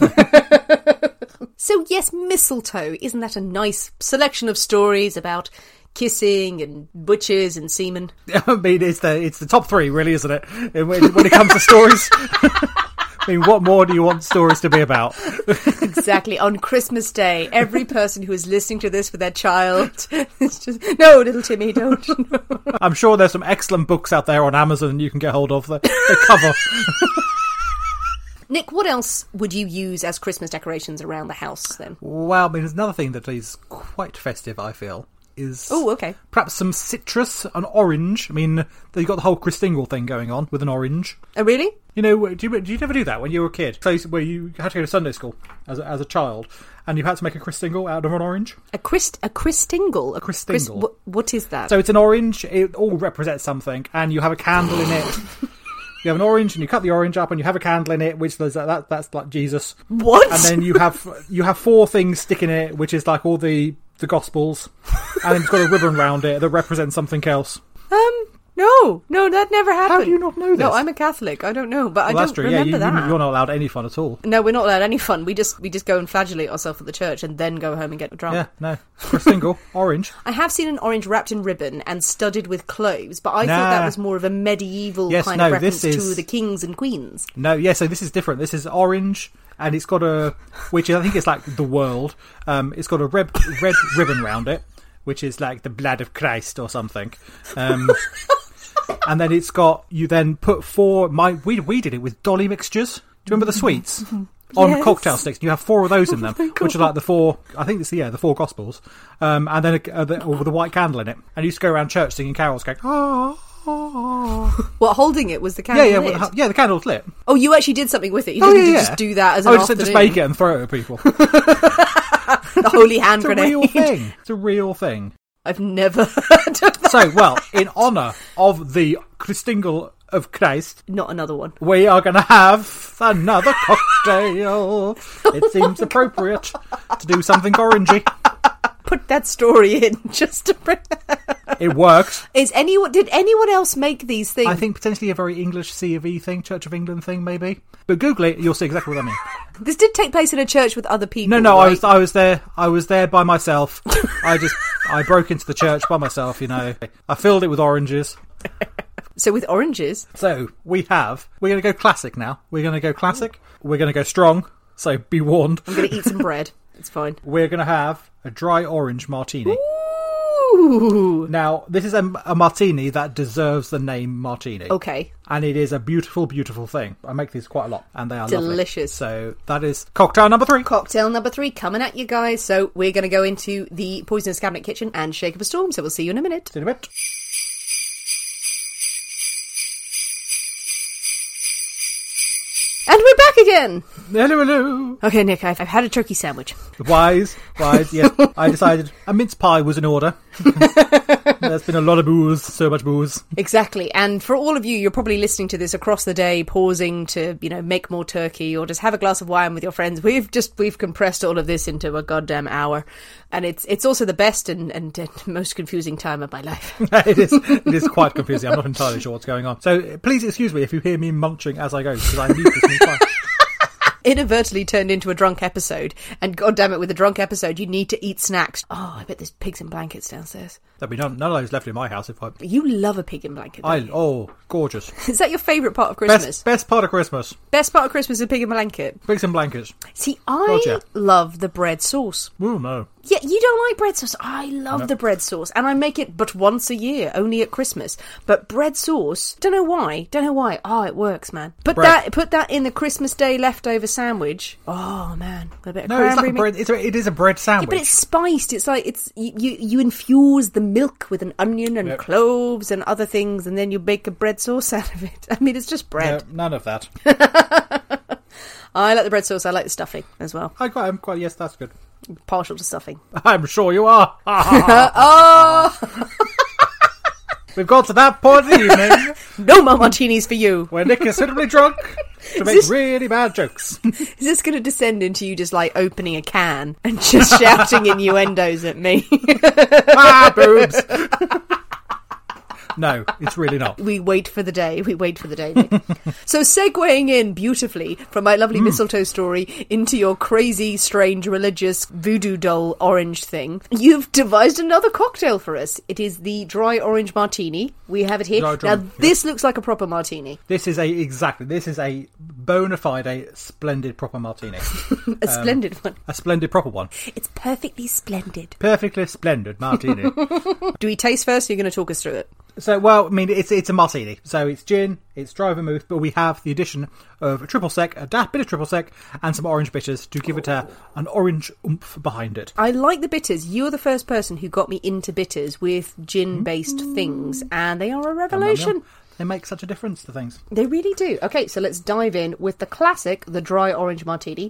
So yes, mistletoe, isn't that a nice selection of stories about kissing and witches and semen? I mean, it's the top three, really, isn't it? When it comes to stories. I mean, what more do you want stories to be about? Exactly. On Christmas Day, every person who is listening to this with their child is just, no, little Timmy, don't. No. I'm sure there's some excellent books out there on Amazon you can get hold of. The cover. Nick, what else would you use as Christmas decorations around the house then? Well, I mean, there's another thing that is quite festive, I feel, is perhaps some citrus, an orange. I mean, you've got the whole Christingle thing going on with an orange. Oh, really? You know, did you never do that when you were a kid? So where you had to go to Sunday school as a child, and you had to make a Christingle out of an orange? A Christingle? A Christingle. What is that? So it's an orange, it all represents something, and you have a candle in it. You have an orange, and you cut the orange up, and you have a candle in it, which that's like Jesus. What? And then you have 4 things sticking in it, which is like all the Gospels, and then it's got a ribbon round it that represents something else. No, that never happened. How do you not know this? No, I'm a Catholic. I don't know, but I don't remember that. You're not allowed any fun at all. No, we're not allowed any fun. We just go and flagellate ourselves at the church and then go home and get drunk. Yeah, no. Christingle, orange. I have seen an orange wrapped in ribbon and studded with cloves, but I thought that was more of a medieval kind of reference to the kings and queens. No, so this is different. This is orange, and it's got which I think is like the world. It's got a red ribbon round it, which is like the blood of Christ or something. And then it's got, you then put 4, we did it with dolly mixtures. Do you remember the sweets? On cocktail sticks. You have 4 of those in them, which are like the 4, I think it's the 4 Gospels. And then with a white candle in it. And you used to go around church singing carols going, What, holding it was the candle lit? The candle's lit. Oh, you actually did something with it. You didn't just do that as an afternoon. Just make it and throw it at people. The holy hand grenade. It's a real thing. It's a real thing. I've never heard of that. So, well, in honour of the Christingle of Christ... Not another one. We are going to have another cocktail. It seems appropriate to do something orangey. Put that story in, just to bring... It worked. Did anyone else make these things? I think potentially a very English C of E thing, Church of England thing, maybe. But Google it, you'll see exactly what I mean. This did take place in a church with other people. No, right? I was there by myself. I broke into the church by myself, you know. I filled it with oranges. So with oranges? So we're going to go classic now. We're going to go classic. We're going to go strong. So be warned. I'm going to eat some bread. It's fine. We're going to have a dry orange martini. Ooh. Now, this is a martini that deserves the name martini. Okay. And it is a beautiful, beautiful thing. I make these quite a lot, and they are delicious. Lovely. So that is cocktail number 3. Cocktail number 3 coming at you guys. So we're going to go into the Poisonous Cabinet kitchen and shake up a storm. So we'll see you in a minute. See you in a bit. And we're back again. Hello. Okay, Nick, I've had a turkey sandwich. Wise, yes. I decided a mince pie was in order. There's been a lot of booze, so much booze. Exactly. And for all of you, you're probably listening to this across the day, pausing to, make more turkey or just have a glass of wine with your friends. We've compressed all of this into a goddamn hour. And it's also the best and most confusing time of my life. It is quite confusing. I'm not entirely sure what's going on. So please excuse me if you hear me munching as I go, because I need this new pie. Inadvertently turned into a drunk episode, and goddammit, with a drunk episode you need to eat snacks. Oh, I bet there's pigs in blankets downstairs. There'll be none of those left in my house if I... You love a pig in blanket, don't you? Gorgeous. Is that your favourite part of Christmas? Best part of Christmas. Best part of Christmas is a pig in blanket. Pigs in blankets. See, I love the bread sauce. Oh, no. Yeah, you don't like bread sauce. I love the bread sauce, and I make it but once a year, only at Christmas. But bread sauce, don't know why. Oh, it works, man. Put that in the Christmas Day leftover sandwich. Oh man, a bit of cranberry. It's like a bread. It is a bread sandwich. Yeah, but it's spiced. It's like you infuse the milk with an onion and cloves and other things, and then you make a bread sauce out of it. I mean, it's just bread. No, none of that. I like the bread sauce. I like the stuffing as well. I'm quite. Yes, that's good. Partial to stuffing. I'm sure you are. Oh. We've got to that point of the evening. No more martinis for you. Where Nick is suitably drunk to make really bad jokes. Is this going to descend into you just like opening a can and just shouting innuendos at me? Boobs. No, it's really not. We wait for the day, Nick. So segueing in beautifully from my lovely mistletoe story into your crazy, strange, religious voodoo doll orange thing, you've devised another cocktail for us. It is the dry orange martini. We have it here. Now, this looks like a proper martini. This is a bona fide, splendid proper martini. A splendid one. A splendid proper one. It's perfectly splendid. Perfectly splendid martini. Do we taste first, or are you going to talk us through it? So, well, I mean, it's a martini. So it's gin, it's dry vermouth, but we have the addition of a triple sec, a bit of triple sec, and some orange bitters to give it an orange oomph behind it. I like the bitters. You're the first person who got me into bitters with gin-based things, and they are a revelation. They make such a difference to things. They really do. Okay, so let's dive in with the classic, the dry orange martini.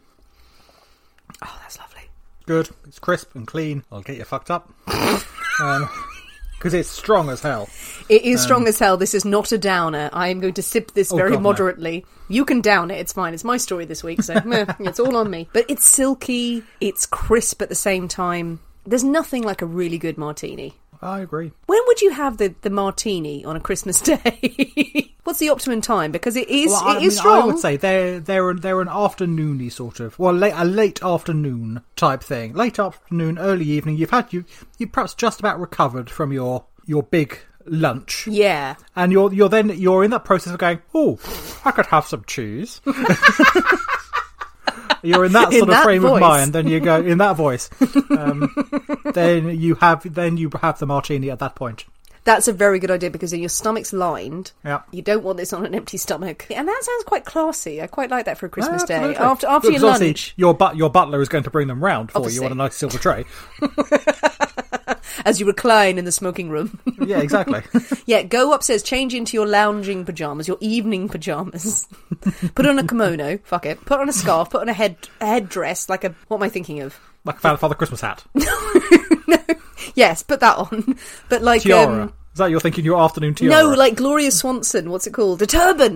Oh, that's lovely. Good. It's crisp and clean. I'll get you fucked up. Because it's strong as hell. It is strong as hell. This is not a downer. I am going to sip this very moderately. No. You can down it. It's fine. It's my story this week, so it's all on me. But it's silky. It's crisp at the same time. There's nothing like a really good martini. I agree. When would you have the martini on a Christmas day? What's the optimum time? Because it is strong. I would say they're an afternoony sort of, a late afternoon type thing. Late afternoon, early evening. You perhaps just about recovered from your big lunch. Yeah. And you're in that process of going, oh, I could have some cheese. You're in that sort of frame of mind, then you go in that voice. Then you have the martini at that point. That's a very good idea because then your stomach's lined. Yeah. You don't want this on an empty stomach, and that sounds quite classy. I quite like that for a Christmas day. Absolutely. After your lunch, your butler is going to bring them round for you on a nice silver tray. As you recline in the smoking room. Yeah, exactly. Yeah, go upstairs, change into your lounging pyjamas, your evening pyjamas. Put on a kimono, fuck it. Put on a scarf, put on a headdress, what am I thinking of? Like a Father Christmas hat. No. Yes, put that on. But like... Tiara. Is that you're thinking your afternoon tiara? No, like Gloria Swanson, what's it called? A turban.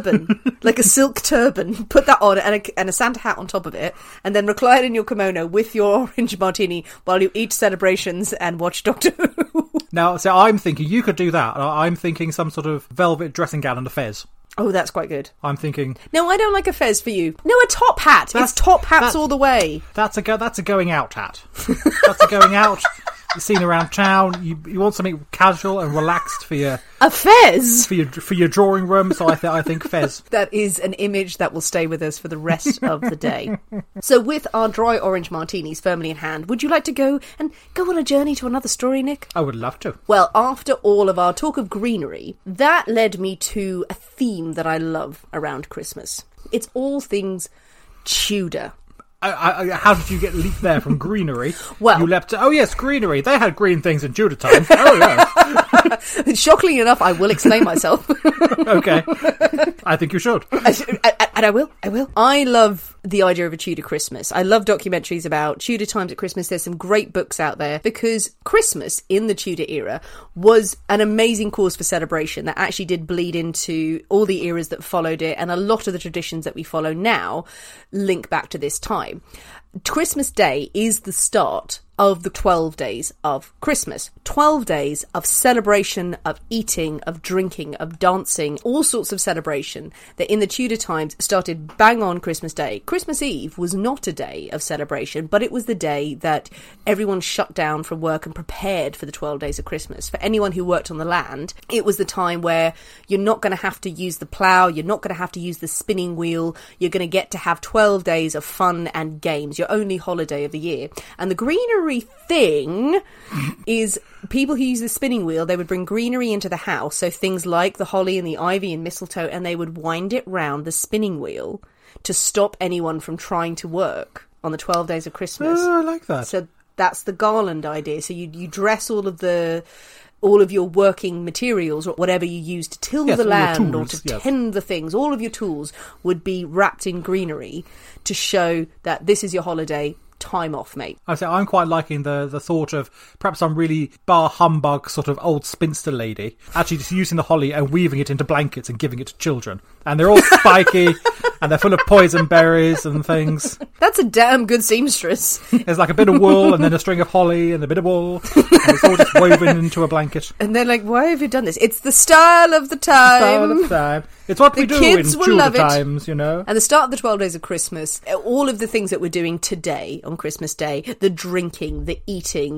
Like a silk turban. Put that on and a Santa hat on top of it, and then recline in your kimono with your orange martini while you eat Celebrations and watch Doctor Who. Now, so I'm thinking you could do that. I'm thinking some sort of velvet dressing gown and a fez. Oh, that's quite good. I'm thinking... No, I don't like a fez for you. No, a top hat. It's top hats all the way. That's a going out hat. That's a going out... You're seen around town. You want something casual and relaxed for your a fez for your drawing room. So I think fez. That is an image that will stay with us for the rest of the day. So with our dry orange martinis firmly in hand, would you like to go on a journey to another story, Nick? I would love to. Well, after all of our talk of greenery, that led me to a theme that I love around Christmas. It's all things Tudor. How did you get leaped there from greenery? Well, you leapt to, oh yes, greenery. They had green things in Tudor times. Oh yeah. Shockingly enough, I will explain myself. Okay. I think you should. And I will. I love the idea of a Tudor Christmas. I love documentaries about Tudor times at Christmas. There's some great books out there because Christmas in the Tudor era was an amazing cause for celebration that actually did bleed into all the eras that followed it, and a lot of the traditions that we follow now link back to this time. Christmas Day is the start of the 12 days of Christmas. 12 days of celebration, of eating, of drinking, of dancing, all sorts of celebration that in the Tudor times started bang on Christmas Day. Christmas Eve was not a day of celebration, but it was the day that everyone shut down from work and prepared for the 12 days of Christmas. For anyone who worked on the land, it was the time where you're not going to have to use the plough, you're not going to have to use the spinning wheel, you're going to get to have 12 days of fun and games, your only holiday of the year. And the greenery thing is people who use the spinning wheel, they would bring greenery into the house, so things like the holly and the ivy and mistletoe, and they would wind it round the spinning wheel to stop anyone from trying to work on the 12 days of Christmas. Oh, I like that. So that's the garland idea. So you dress all of your working materials or whatever you use to till the land or to tend the things, all of your tools would be wrapped in greenery to show that this is your holiday. Time off, mate. I'm quite liking the thought of perhaps some really bar humbug sort of old spinster lady actually just using the holly and weaving it into blankets and giving it to children. And they're all spiky and they're full of poison berries and things. That's a damn good seamstress. There's like a bit of wool and then a string of holly and a bit of wool. And it's all just woven into a blanket. And they're like, why have you done this? It's the style of the time. It's what we do in Tudor times, you know. And the start of the 12 days of Christmas, all of the things that we're doing today on Christmas Day, the drinking, the eating, the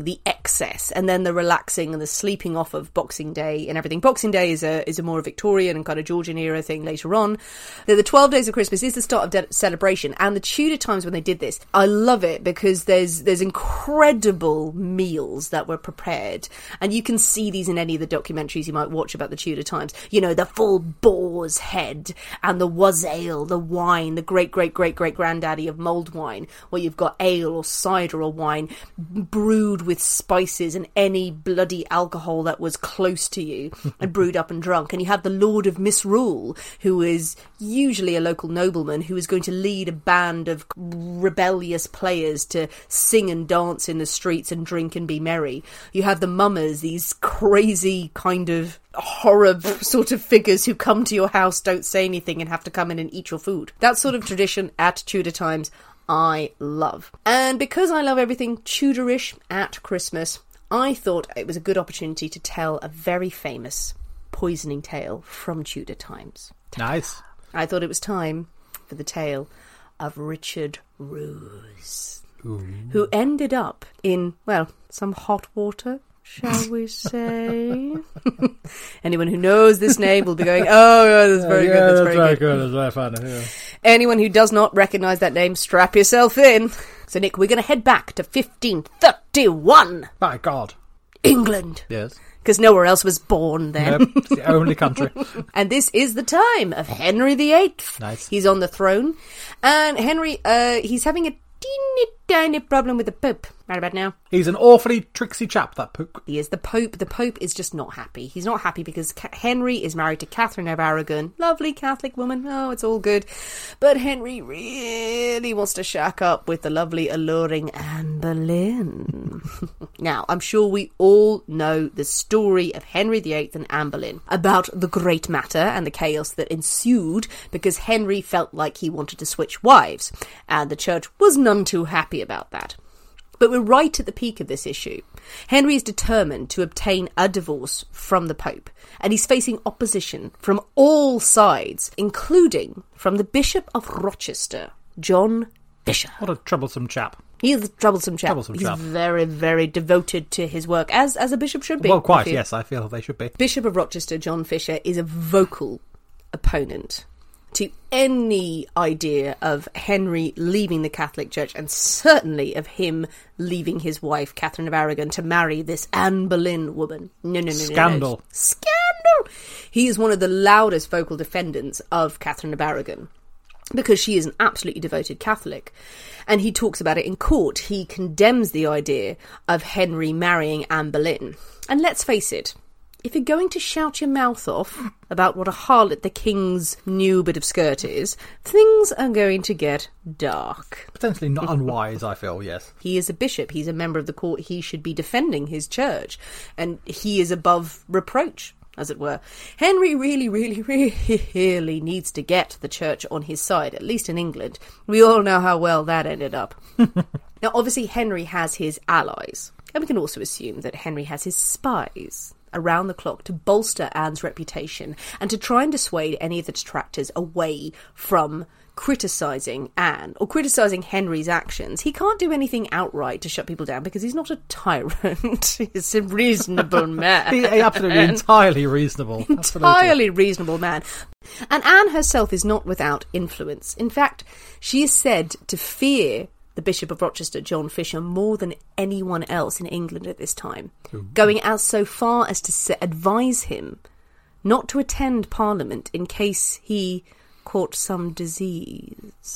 excess, and then the relaxing and the sleeping off of Boxing Day and everything. Boxing Day is a more Victorian and kind of Georgian era thing later on. The 12 Days of Christmas is the start of celebration, and the Tudor times when they did this, I love it because there's incredible meals that were prepared, and you can see these in any of the documentaries you might watch about the Tudor times. You know, the full boar's head and the wassail, the wine, the great-great-great-great-granddaddy of mulled wine, where you've got ale or cider or wine brewed with spices and any bloody alcohol that was close to you and brewed up and drunk. And you have the Lord of Misrule, who is usually a local nobleman who is going to lead a band of rebellious players to sing and dance in the streets and drink and be merry. You have the mummers, these crazy kind of horror sort of figures who come to your house, don't say anything, and have to come in and eat your food. That sort of tradition at Tudor times I love. And because I love everything Tudorish at Christmas, I thought it was a good opportunity to tell a very famous poisoning tale from Tudor times. Nice. I thought it was time for the tale of Richard Roos, who ended up in, well, some hot water, shall we say? Anyone who knows this name will be going, oh, yeah, that's very good, that's very good. That's very funny, yeah. Anyone who does not recognise that name, strap yourself in. So, Nick, we're going to head back to 1531. My God. England. Yes. Because nowhere else was born then. Nope, it's the only country. And this is the time of Henry VIII. Nice. He's on the throne. And Henry, he's having a teeny tiny problem with the Pope right about now. He's an awfully tricksy chap, that Pope. He is the Pope. The Pope is just not happy. He's not happy because Henry is married to Catherine of Aragon. Lovely Catholic woman. Oh, it's all good. But Henry really wants to shack up with the lovely, alluring Anne Boleyn. Now, I'm sure we all know the story of Henry VIII and Anne Boleyn, about the great matter and the chaos that ensued because Henry felt like he wanted to switch wives, and the church was none too happy about that. But we're right at the peak of this issue. Henry is determined to obtain a divorce from the Pope, and he's facing opposition from all sides, including from the Bishop of Rochester, John Fisher. What a troublesome chap. He is a troublesome chap. Troublesome chap. He's very, very devoted to his work, as a bishop should be. Well, quite, yes, I feel they should be. Bishop of Rochester, John Fisher, is a vocal opponent to any idea of Henry leaving the Catholic Church, and certainly of him leaving his wife, Catherine of Aragon, to marry this Anne Boleyn woman. No. Scandal. Scandal! He is one of the loudest vocal defendants of Catherine of Aragon, because she is an absolutely devoted Catholic. And he talks about it in court. He condemns the idea of Henry marrying Anne Boleyn. And let's face it, if you're going to shout your mouth off about what a harlot the king's new bit of skirt is, things are going to get dark. Potentially not unwise, I feel, yes. He is a bishop. He's a member of the court. He should be defending his church. And he is above reproach, as it were. Henry really, really, really needs to get the church on his side, at least in England. We all know how well that ended up. Now, obviously, Henry has his allies. And we can also assume that Henry has his spies around the clock to bolster Anne's reputation and to try and dissuade any of the detractors away from criticising Anne or criticising Henry's actions. He can't do anything outright to shut people down because he's not a tyrant. He's a reasonable man. He's absolutely entirely reasonable. Entirely reasonable man. And Anne herself is not without influence. In fact, she is said to fear the Bishop of Rochester, John Fisher, more than anyone else in England at this time, going out so far as to advise him not to attend Parliament in case he caught some disease.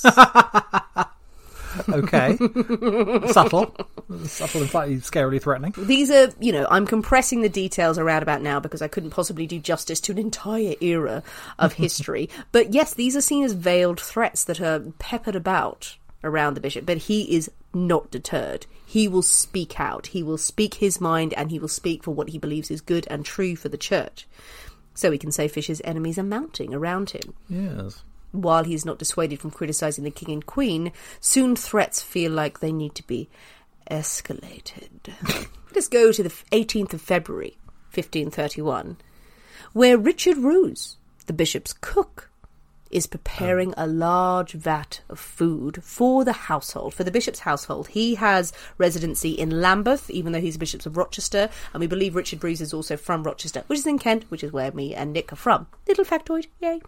Okay. Subtle and slightly scarily threatening. These are, I'm compressing the details around about now because I couldn't possibly do justice to an entire era of history. But yes, these are seen as veiled threats that are peppered about around the bishop, but he is not deterred. He will speak out. He will speak his mind, and he will speak for what he believes is good and true for the church. So we can say Fisher's enemies are mounting around him. Yes. While he's not dissuaded from criticising the king and queen, soon threats feel like they need to be escalated. Let's go to the 18th of February, 1531, where Richard Roos, the bishop's cook, is preparing a large vat of food for the household, for the bishop's household. He has residency in Lambeth, even though he's a bishop of Rochester, and we believe Richard Bruce is also from Rochester, which is in Kent, which is where me and Nick are from. Little factoid, yay.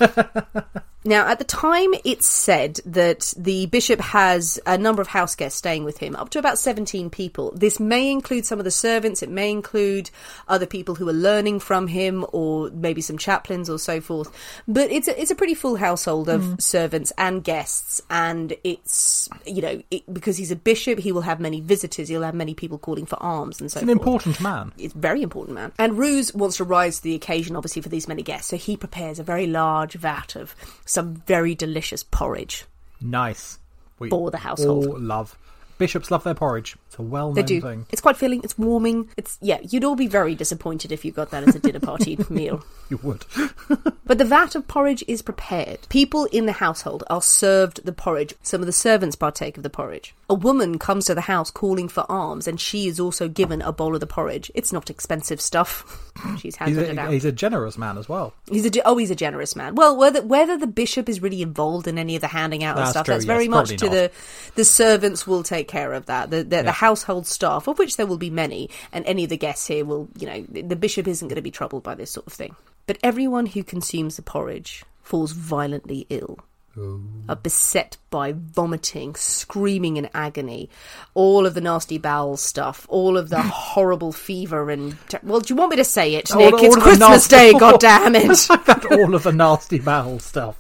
Now, at the time, it's said that the bishop has a number of house guests staying with him, up to about 17 people. This may include some of the servants, it may include other people who are learning from him, or maybe some chaplains or so forth. But it's a pretty full household of servants and guests, and it's, because he's a bishop, he will have many visitors, he'll have many people calling for alms and so forth. It's an important man. It's a very important man. And Roos wants to rise to the occasion, obviously, for these many guests, so he prepares a very large vat of some very delicious porridge. Nice. For the household. All love. Bishops love their porridge. It's a well-known thing. It's quite filling. It's warming. You'd all be very disappointed if you got that as a dinner party meal. You would. But the vat of porridge is prepared. People in the household are served the porridge. Some of the servants partake of the porridge. A woman comes to the house calling for alms, and she is also given a bowl of the porridge. It's not expensive stuff. She's handed it out. He's a generous man as well. He's a generous man. Well, whether the bishop is really involved in any of the handing out of stuff, true, that's very much to not. the servants will take care of that. The household staff, of which there will be many, and any of the guests here will, the bishop isn't going to be troubled by this sort of thing. But everyone who consumes the porridge falls violently ill. Are beset by vomiting, screaming in agony, all of the nasty bowel stuff, all of the horrible fever and... Well, do you want me to say it, Nick? It's Christmas Day, goddammit! All of the nasty bowel stuff.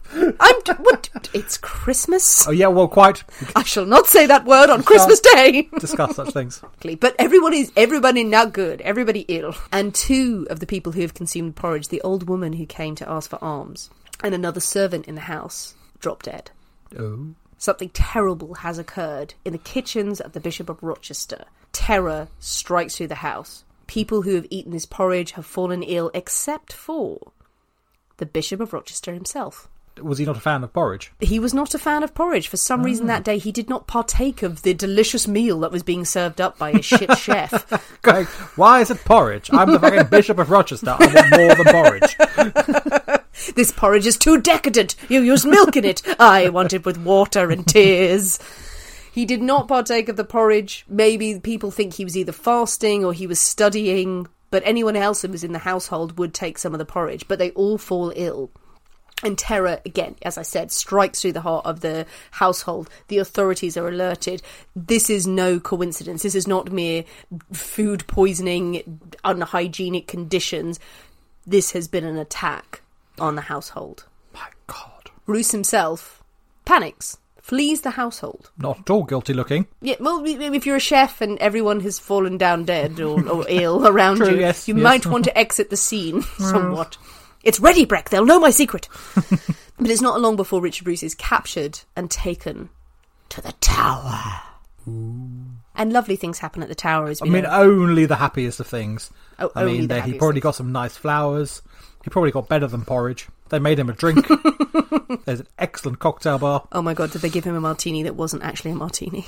It's Christmas? Oh, yeah, well, quite. I shall not say that word on Christmas Day! Discuss such things. But everybody not good, everybody ill. And two of the people who have consumed porridge, the old woman who came to ask for alms, and another servant in the house, drop dead. Oh. Something terrible has occurred in the kitchens of the Bishop of Rochester. Terror strikes through the house. People who have eaten this porridge have fallen ill, except for the Bishop of Rochester himself. Was he not a fan of porridge? He was not a fan of porridge. For some reason that day, he did not partake of the delicious meal that was being served up by a shit chef. Going, why is it porridge? I'm the fucking Bishop of Rochester. I want more than porridge. This porridge is too decadent. You use milk in it. I want it with water and tears. He did not partake of the porridge. Maybe people think he was either fasting or he was studying, but anyone else who was in the household would take some of the porridge. But they all fall ill. And terror, again, as I said, strikes through the heart of the household. The authorities are alerted. This is no coincidence. This is not mere food poisoning, unhygienic conditions. This has been an attack on the household. My God. Roos himself panics, flees the household. Not at all guilty looking. Yeah, well, if you're a chef and everyone has fallen down dead or ill around True, you, yes, you yes. might want to exit the scene somewhat. It's ready, Breck. They'll know my secret. But it's not long before Richard Bruce is captured and taken to the Tower. Ooh. And lovely things happen at the Tower. As we know. Only the happiest of things. He He probably got some nice flowers. He probably got better than porridge. They made him a drink. There's an excellent cocktail bar. Oh my God, did they give him a martini that wasn't actually a martini?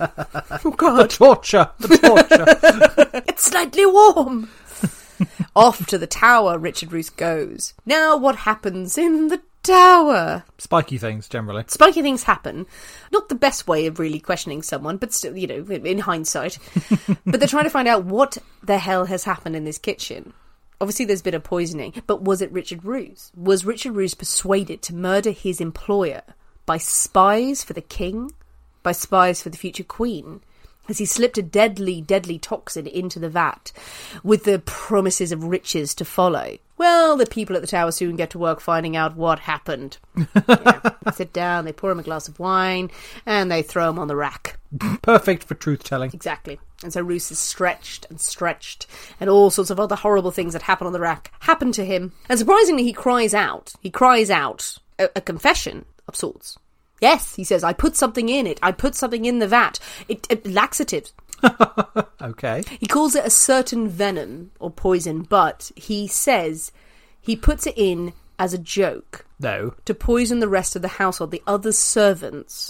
Oh God. The torture. It's slightly warm. Off to the Tower, Richard Bruce goes. Now what happens in the Tower? Spiky things, generally. Spiky things happen. Not the best way of really questioning someone, but still, in hindsight. But they're trying to find out what the hell has happened in this kitchen. Obviously there's been a poisoning, but was it Richard Bruce? Was Richard Bruce persuaded to murder his employer by spies for the king? By spies for the future queen? As he slipped a deadly, deadly toxin into the vat with the promises of riches to follow. Well, the people at the Tower soon get to work finding out what happened. They sit down, they pour him a glass of wine, and they throw him on the rack. Perfect for truth-telling. Exactly. And so Roos is stretched, and all sorts of other horrible things that happen on the rack happen to him. And surprisingly, he cries out. He cries out a confession of sorts. Yes, he says, I put something in it. I put something in the vat. It laxatives. Okay. He calls it a certain venom or poison, but he says he puts it in as a joke. No. To poison the rest of the household, the other servants.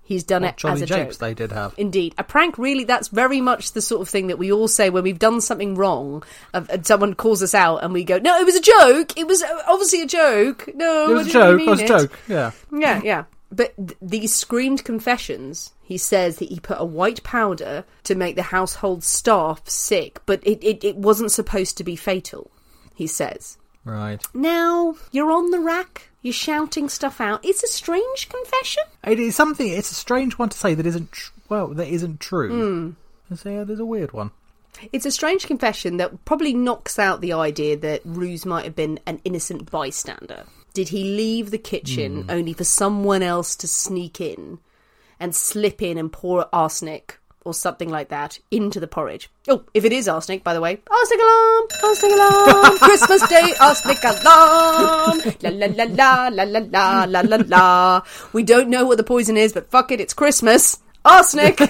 He's done it Johnny as a Japes joke. they did have. Indeed. A prank, really, that's very much the sort of thing that we all say when we've done something wrong, and someone calls us out and we go, no, it was a joke. It was obviously a joke. No, It was a joke. It was a joke. Yeah. Yeah. But these screamed confessions, he says that he put a white powder to make the household staff sick, but it wasn't supposed to be fatal, he says. Right. Now, you're on the rack, you're shouting stuff out. It's a strange confession. It's a strange one to say that isn't true. There's a weird one. It's a strange confession that probably knocks out the idea that Ruse might have been an innocent bystander. Did he leave the kitchen only for someone else to sneak in and slip in and pour arsenic or something like that into the porridge? Oh, if it is arsenic, by the way, arsenic alarm, arsenic alarm, Christmas Day, arsenic alarm, la la la la la la la la la. We don't know what the poison is, but fuck it, it's Christmas. Arsenic!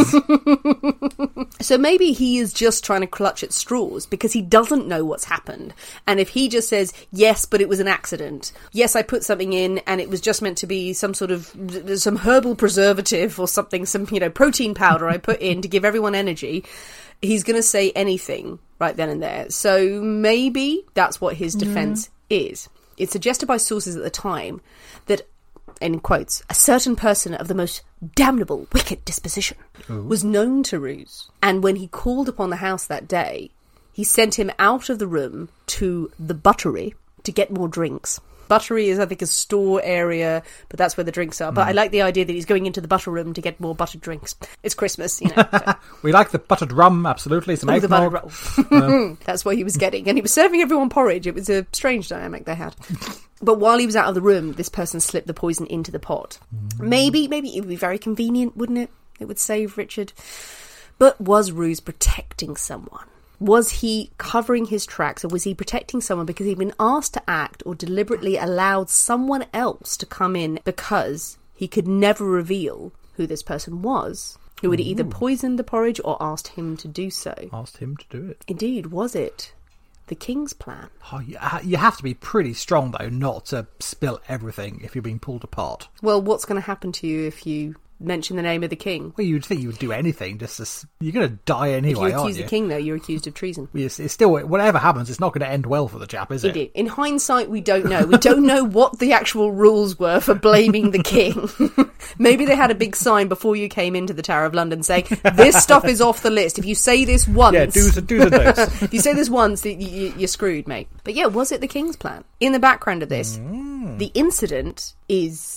So maybe he is just trying to clutch at straws because he doesn't know what's happened. And if he just says, yes, but it was an accident. Yes, I put something in and it was just meant to be some sort of, some herbal preservative or something, some, protein powder I put in to give everyone energy. He's going to say anything right then and there. So maybe that's what his defense is. It's suggested by sources at the time that, in quotes, a certain person of the most damnable, wicked disposition was known to Ruse. And when he called upon the house that day, he sent him out of the room to the buttery to get more drinks. Buttery is, I think, a store area, but that's where the drinks are. But I like the idea that he's going into the butter room to get more buttered drinks. It's Christmas, So. We like the buttered rum, absolutely. Some the buttered eggnog. rum. That's what he was getting. And he was serving everyone porridge. It was a strange dynamic they had. But while he was out of the room, this person slipped the poison into the pot. Maybe it would be very convenient, wouldn't it? It would save Richard. But was Ruse protecting someone? Was he covering his tracks, or was he protecting someone because he'd been asked to act or deliberately allowed someone else to come in because he could never reveal who this person was, who had either poisoned the porridge or asked him to do so? Asked him to do it. Indeed, was it the king's plan? Oh, you have to be pretty strong, though, not to spill everything if you're being pulled apart. Well, what's going to happen to you if you mention the name of the king? Well, you'd think you would do anything. You're going to die anyway, if you aren't accuse you? the king, though, you're accused of treason. It's still, whatever happens, it's not going to end well for the chap, is it? Indeed. In hindsight, we don't know. We don't know what the actual rules were for blaming the king. Maybe they had a big sign before you came into the Tower of London saying, this stuff is off the list. If you say this once... Yeah, do the notes. If you say this once, you're screwed, mate. But yeah, was it the king's plan? In the background of this, the incident is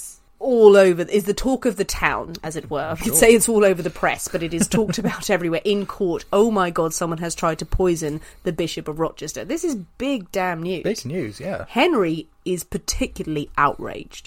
the talk of the town, as it were. I could say it's all over the press, but it is talked about everywhere. In court, oh my God, someone has tried to poison the Bishop of Rochester. This is big damn news. Big news, yeah. Henry is particularly outraged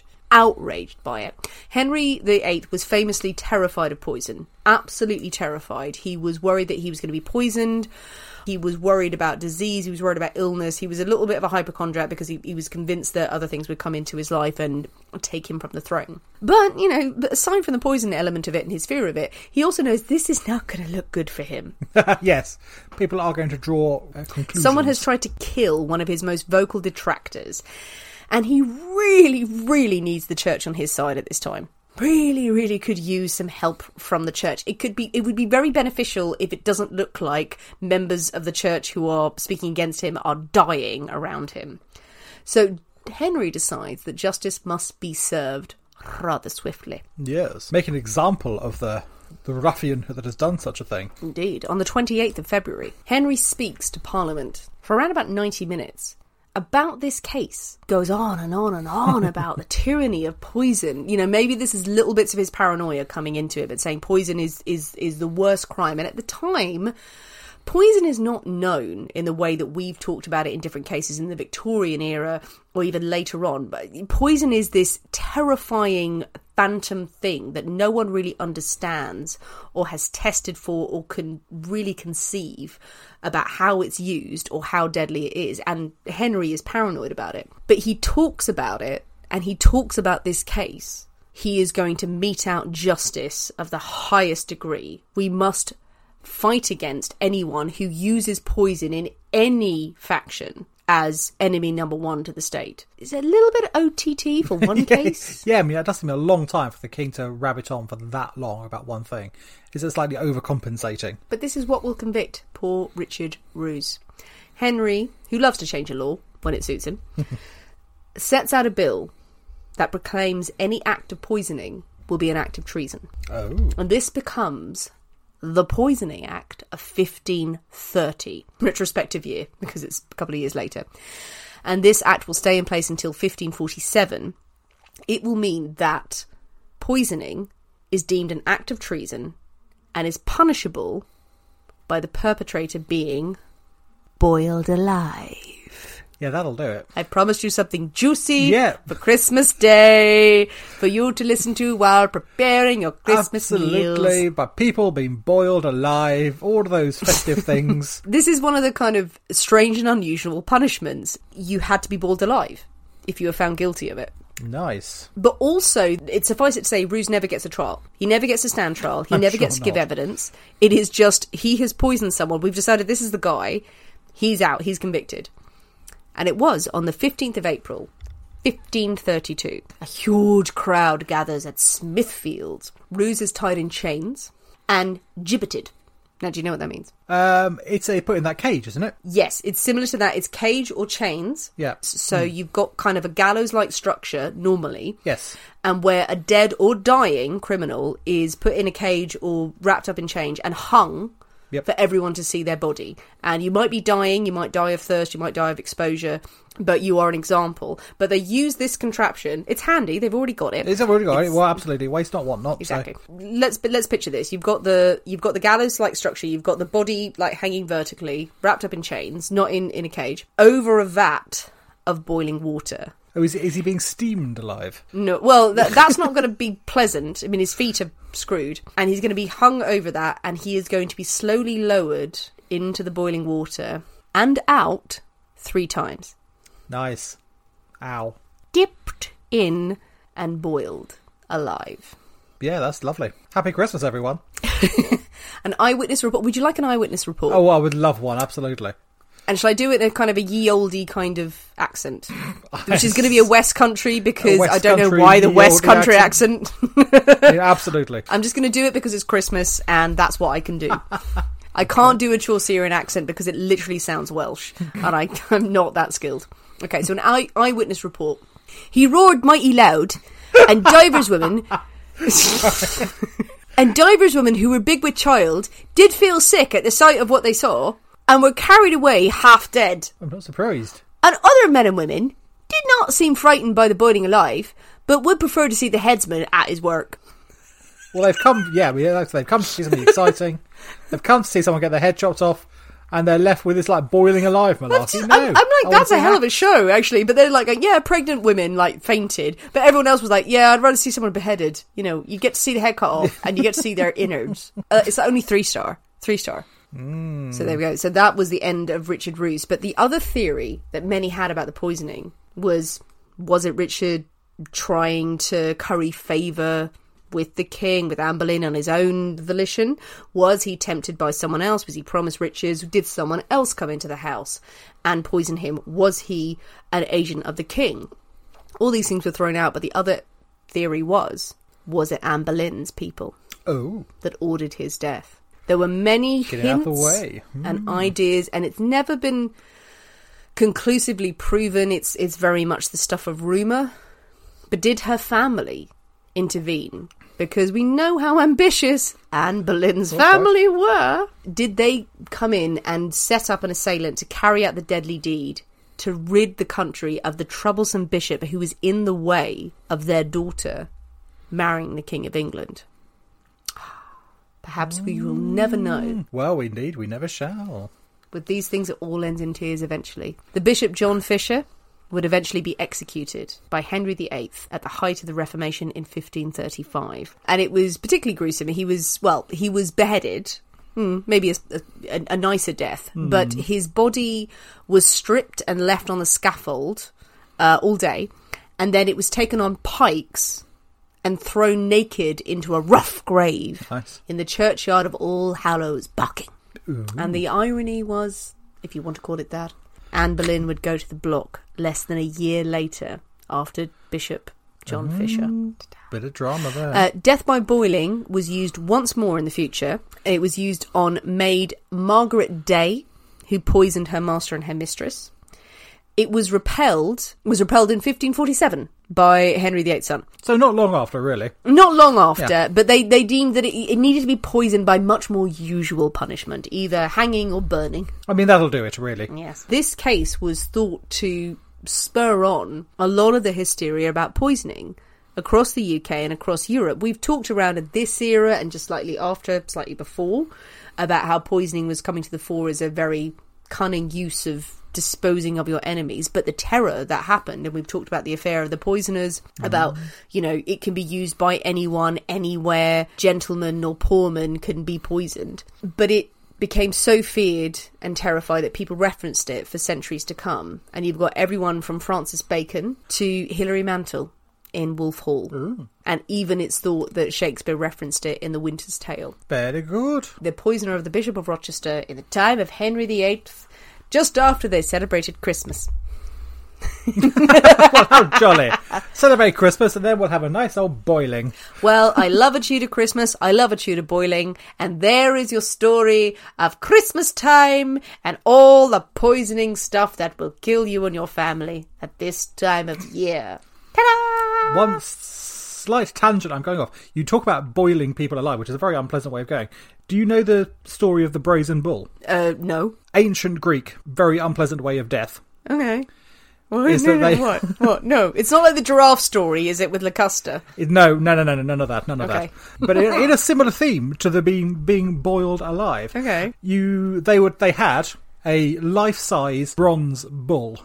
by it. Henry VIII was famously terrified of poison. Absolutely terrified. He was worried that he was going to be poisoned. He was worried about disease. He was worried about illness. He was a little bit of a hypochondriac because he was convinced that other things would come into his life and take him from the throne. But, aside from the poison element of it and his fear of it, he also knows this is not going to look good for him. Yes. People are going to draw conclusions. Someone has tried to kill one of his most vocal detractors. And he really, really needs the church on his side at this time. Really, really could use some help from the church. It would be very beneficial if it doesn't look like members of the church who are speaking against him are dying around him. So Henry decides that justice must be served rather swiftly. Yes. Make an example of the ruffian that has done such a thing. Indeed. On the 28th of February, Henry speaks to Parliament for around about 90 minutes. About this case, goes on and on and on about the tyranny of poison. Maybe this is little bits of his paranoia coming into it, but saying poison is the worst crime. And at the time, poison is not known in the way that we've talked about it in different cases in the Victorian era or even later on. But poison is this terrifying phantom thing that no one really understands or has tested for or can really conceive about how it's used or how deadly it is. And Henry is paranoid about it. But he talks about it, and he talks about this case. He is going to mete out justice of the highest degree. We must fight against anyone who uses poison in any faction. as enemy number one to the state. It's a little bit OTT for one case. Yeah, I mean, it does seem a long time for the king to rabbit on for that long about one thing. Is it slightly overcompensating? But this is what will convict poor Richard Roos. Henry, who loves to change a law when it suits him, sets out a bill that proclaims any act of poisoning will be an act of treason. Oh. And this becomes the Poisoning Act of 1530, retrospective year, because it's a couple of years later. And this act will stay in place until 1547. It will mean that poisoning is deemed an act of treason and is punishable by the perpetrator being boiled alive. Yeah, that'll do it. I promised you something juicy for Christmas Day for you to listen to while preparing your Christmas meals. Absolutely, by people being boiled alive, all of those festive things. This is one of the kind of strange and unusual punishments. You had to be boiled alive if you were found guilty of it. Nice. But also, it's suffice it to say, Roos never gets a trial. He never gets to stand trial. He never gets to give evidence. It is just, he has poisoned someone. We've decided this is the guy. He's out. He's convicted. And it was on the 15th of April, 1532. A huge crowd gathers at Smithfield. Roos is tied in chains and gibbeted. Now, do you know what that means? It's put in that cage, isn't it? Yes, it's similar to that. It's cage or chains. Yeah. So you've got kind of a gallows-like structure, normally. Yes. And where a dead or dying criminal is put in a cage or wrapped up in chains and hung for everyone to see their body. And you might be dying, you might die of thirst, you might die of exposure, but you are an example. But they use this contraption. It's handy. They've already got it. It's already got it. Well, absolutely. Waste not, want not. Exactly. So. Let's picture this. You've got the gallows-like structure. You've got the body like hanging vertically, wrapped up in chains, not in a cage, over a vat of boiling water. Oh, is he being steamed alive? No. Well, that's not going to be pleasant. I mean, his feet are screwed, and he's going to be hung over that, and he is going to be slowly lowered into the boiling water and out 3 times. Nice. Ow. Dipped in and boiled alive. Yeah, that's lovely. Happy Christmas, everyone. An eyewitness report. Would you like an eyewitness report? Oh, I would love one, absolutely. And shall I do it in a kind of a ye olde kind of accent? Which is going to be a West Country, because I don't know why the West Country accent. Yeah, absolutely. I'm just going to do it because it's Christmas and that's what I can do. I can't do a Chaucerian accent because it literally sounds Welsh, and I'm not that skilled. Okay, so an eyewitness report. He roared mighty loud, and divers women... and divers women who were big with child did feel sick at the sight of what they saw, and were carried away half dead. I'm not surprised. And other men and women did not seem frightened by the boiling alive, but would prefer to see the headsman at his work. Well, they've come to see something exciting. They've come to see someone get their head chopped off, and they're left with this, like, boiling alive malarkey. I'm like, that's a hell of a show, actually. But they're like, yeah, pregnant women, like, fainted. But everyone else was like, yeah, I'd rather see someone beheaded. You know, you get to see the head cut off, and you get to see their innards. It's only 3-star. 3-star. So there we go. So that was the end of Richard Roos. But the other theory that many had about the poisoning was it Richard trying to curry favour with the king, with Anne Boleyn on his own volition? Was he tempted by someone else? Was he promised riches? Did someone else come into the house and poison him? Was he an agent of the king? All these things were thrown out, but the other theory was it Anne Boleyn's people that ordered his death? There were many hints and ideas, and it's never been conclusively proven. It's very much the stuff of rumour. But did her family intervene? Because we know how ambitious Anne Boleyn's family were. Did they come in and set up an assailant to carry out the deadly deed to rid the country of the troublesome bishop who was in the way of their daughter marrying the King of England? Perhaps we will never know. Well, we never shall. With these things, it all ends in tears eventually. The Bishop John Fisher would eventually be executed by Henry VIII at the height of the Reformation in 1535. And it was particularly gruesome. He was beheaded. Maybe a nicer death. But his body was stripped and left on the scaffold all day. And then it was taken on pikes and thrown naked into a rough grave in the churchyard of All Hallows, Barking. And the irony was, if you want to call it that, Anne Boleyn would go to the block less than a year later after Bishop John Fisher. Bit of drama there. Death by boiling was used once more in the future. It was used on maid Margaret Day, who poisoned her master and her mistress. It was repelled in 1547 by Henry VIII's son. So not long after, really. Not long after, but they deemed that it needed to be poisoned by much more usual punishment, either hanging or burning. I mean, that'll do it, really. Yes. This case was thought to spur on a lot of the hysteria about poisoning across the UK and across Europe. We've talked around in this era and just slightly after, slightly before, about how poisoning was coming to the fore as a very cunning use of disposing of your enemies, but the terror that happened, and we've talked about the affair of the poisoners, about, you know, it can be used by anyone, anywhere, gentleman or poorman can be poisoned. But it became so feared and terrified that people referenced it for centuries to come. And you've got everyone from Francis Bacon to Hilary Mantel in Wolf Hall. Ooh. And even it's thought that Shakespeare referenced it in The Winter's Tale. Very good. The poisoner of the Bishop of Rochester in the time of Henry VIII, just after they celebrated Christmas. Well, how jolly. Celebrate Christmas and then we'll have a nice old boiling. Well, I love a Tudor Christmas, I love a Tudor boiling, and there is your story of Christmas time and all the poisoning stuff that will kill you and your family at this time of year. Ta-da! One slight tangent I'm going off. You talk about boiling people alive, which is a very unpleasant way of going. Do you know the story of the Brazen Bull? No. Ancient Greek, very unpleasant way of death. Okay. What? No, it's not like the giraffe story, is it, with Locusta? No, none of that. Okay. But in a similar theme to the being boiled alive. Okay. They had a life-size bronze bull,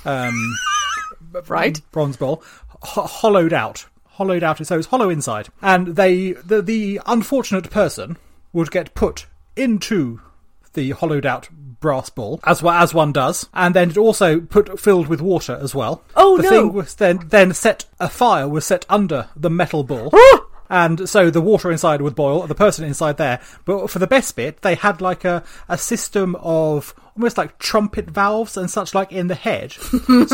right? Bronze bull, hollowed out, so it was hollow inside, and the unfortunate person would get put into the hollowed out brass bull, as one does, and then it also filled with water as well. Oh, the no! thing was then a fire was set under the metal bull. And so the water inside would boil, the person inside there. But for the best bit, they had like a system of almost like trumpet valves and such like in the head. So